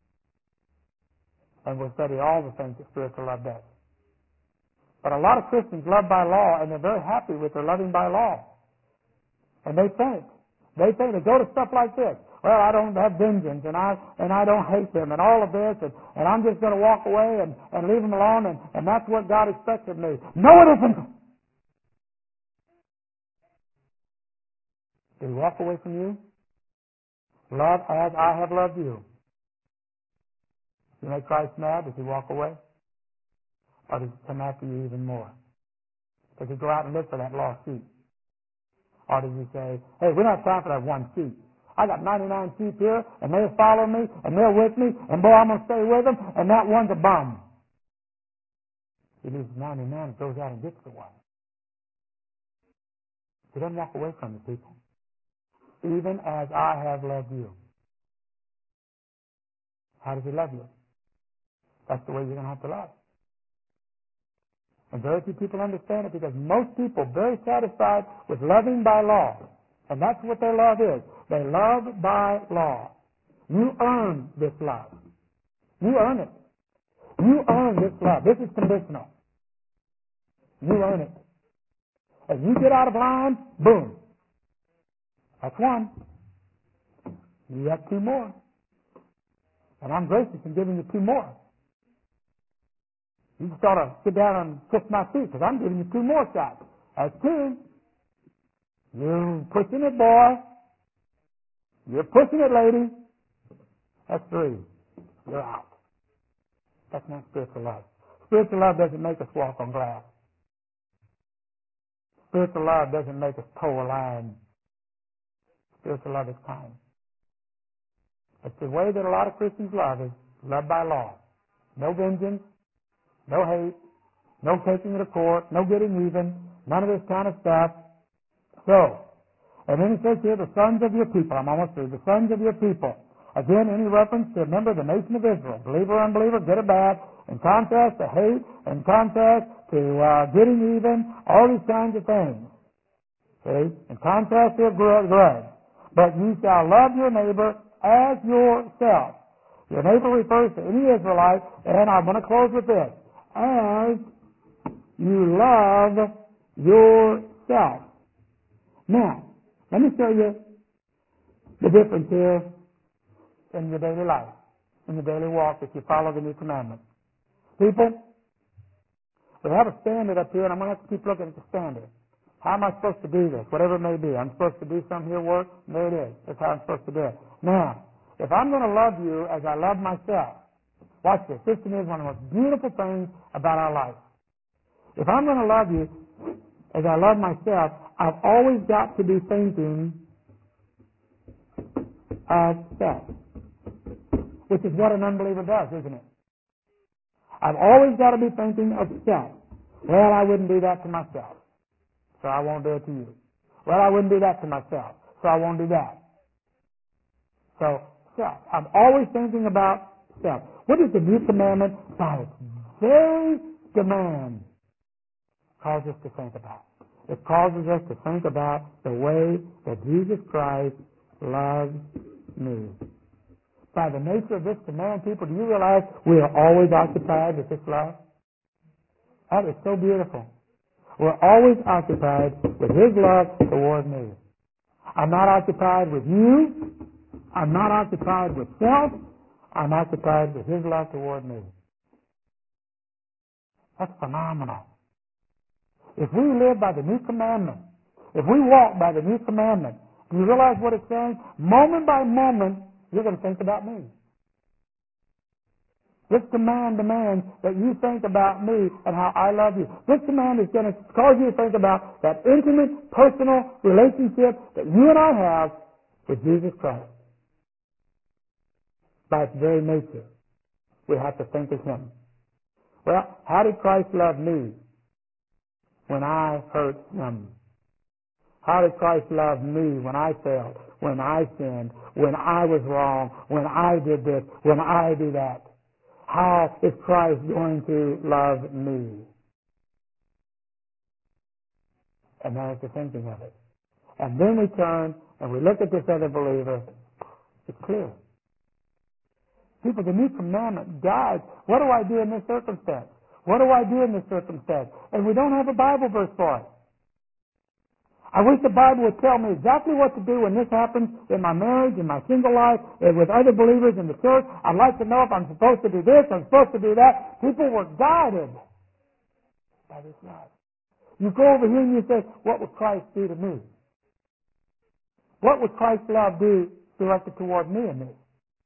And we'll study all the things that spiritual love does. But a lot of Christians love by law, and they're very happy with their loving by law. And they think, they think, they go to stuff like this. Well, I don't have vengeance, and I and I don't hate them, and all of this, and, and I'm just going to walk away and, and leave them alone, and, and that's what God expects of me. No, it isn't. Did he walk away from you? Love as I have loved you. You make Christ mad? Does he walk away? Or does he come after you even more? Does he go out and look for that lost sheep? Or does he say, hey, we don't have time for that one sheep. I got ninety-nine sheep here, and they'll follow me, and they're with me, and boy, I'm going to stay with them, and that one's a bum. He leaves ninety-nine and goes out and gets the one. He doesn't walk away from the people. Even as I have loved you. How does he love you? That's the way you're going to have to love. And very few people understand it, because most people are very satisfied with loving by law. And that's what their love is. They love by law. You earn this love. You earn it. You earn this love. This is conditional. You earn it. If you get out of line, boom. That's one. You got two more. And I'm gracious in giving you two more. You just ought to sit down and kiss my feet, because I'm giving you two more shots. That's two. You're pushing it, boy. You're pushing it, lady. That's three. You're out. That's not spiritual love. Spiritual love doesn't make us walk on glass. Spiritual love doesn't make us toe a line. Spiritual love is kind. It's the way that a lot of Christians love is love by law. No vengeance, no hate, no taking it to court, no getting even, none of this kind of stuff. So, and then it says here, the sons of your people. I'm almost through. The sons of your people. Again, any reference to a member of the nation of Israel, believer or unbeliever, good or bad, in contrast to hate, in contrast to uh, getting even, all these kinds of things. See? In contrast to a grudge. But you shall love your neighbor as yourself. Your neighbor refers to any Israelite, and I'm going to close with this. As you love yourself. Now, let me show you the difference here in your daily life, in your daily walk, if you follow the new commandment. People, we have a standard up here, and I'm going to have to keep looking at the standard. How am I supposed to do this? Whatever it may be. I'm supposed to do some here work, and there it is. That's how I'm supposed to do it. Now, if I'm going to love you as I love myself, watch this. This to me is one of the most beautiful things about our life. If I'm going to love you as I love myself, I've always got to be thinking of self, which is what an unbeliever does, isn't it? I've always got to be thinking of self. Well, I wouldn't do that to myself, so I won't do it to you. Well, I wouldn't do that to myself, so I won't do that. So, self. I'm always thinking about self. What is the new commandment? By its very demand, calls us to think about. It causes us to think about the way that Jesus Christ loves me. By the nature of this command, people, do you realize we are always occupied with this love? That is so beautiful. We're always occupied with His love toward me. I'm not occupied with you. I'm not occupied with self. I'm occupied with His love toward me. That's phenomenal. If we live by the new commandment, if we walk by the new commandment, do you realize what it's saying? Moment by moment, you're going to think about me. This command demands that you think about me and how I love you. This command is going to cause you to think about that intimate, personal relationship that you and I have with Jesus Christ. By its very nature, we have to think of Him. Well, how did Christ love me when I hurt Him? How did Christ love me when I failed, when I sinned, when I was wrong, when I did this, when I did that? How is Christ going to love me? And that is the thinking of it. And then we turn and we look at this other believer. It's clear. People, the new commandment guides. What do I do in this circumstance? What do I do in this circumstance? And we don't have a Bible verse for it. I wish the Bible would tell me exactly what to do when this happens in my marriage, in my single life, and with other believers in the church. I'd like to know if I'm supposed to do this, I'm supposed to do that. People were guided by this love. You go over here and you say, what would Christ do to me? What would Christ's love do directed toward me and me?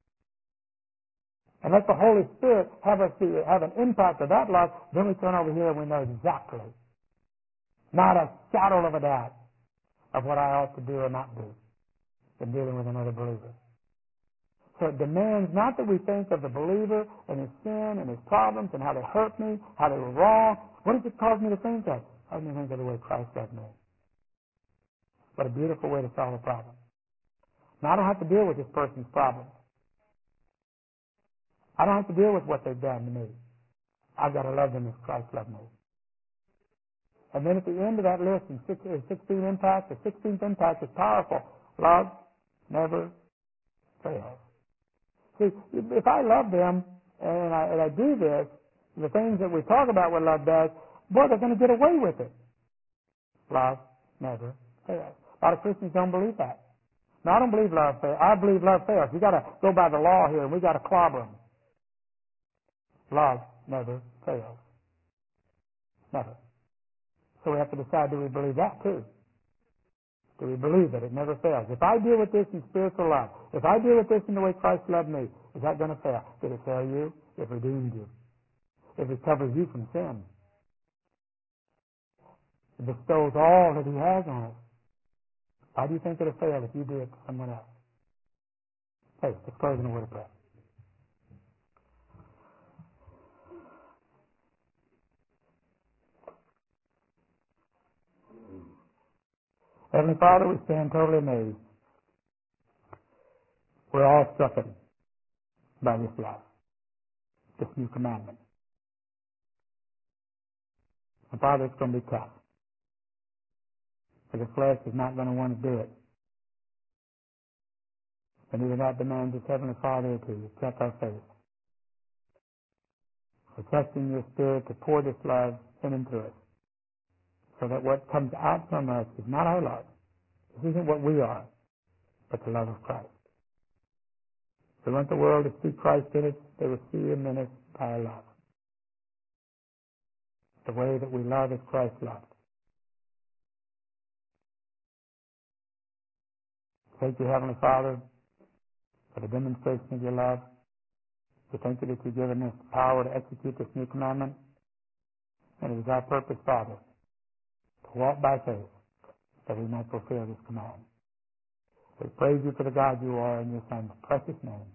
And let the Holy Spirit have us be, have an impact of that love. Then we turn over here and we know exactly, not a shadow of a doubt, of what I ought to do or not do in dealing with another believer. So it demands not that we think of the believer and his sin and his problems and how they hurt me, how they were wrong. What does it cause me to think of? It causes me to think of the way Christ loved me. What a beautiful way to solve a problem. Now, I don't have to deal with this person's problems. I don't have to deal with what they've done to me. I've got to love them as Christ loved me. And then at the end of that list, in sixteen impact, the sixteenth impact is powerful. Love never fails. See, if I love them and I, and I do this, the things that we talk about what love does, boy, they're going to get away with it. Love never fails. A lot of Christians don't believe that. No, I don't believe love fails. I believe love fails. We got to go by the law here, and we got to clobber them. Love never fails. Never. So we have to decide, do we believe that too? Do we believe that it never fails? If I deal with this in spiritual love, if I deal with this in the way Christ loved me, is that going to fail? Did it fail you? It redeemed you. It recovers you from sin. It bestows all that He has on us. Why do you think it'll fail if you do it to someone else? Hey, let's close in a word of prayer. Heavenly Father, we stand totally amazed. We're all stricken by this love, this new commandment. And Father, it's going to be tough. For the flesh is not going to want to do it. And even that demands us, Heavenly Father, to check our faith. We're trusting Your Spirit to pour this love in and through us, so that what comes out from us is not our love. This isn't what we are, but the love of Christ. They want the world to see Christ in it. They will see Him in it by our love. The way that we love as Christ loved. Thank you, Heavenly Father, for the demonstration of your love. We thank you that you've given us power to execute this new commandment. And it is our purpose, Father, to walk by faith that we might fulfill this command. We praise you for the God you are in your Son's precious name.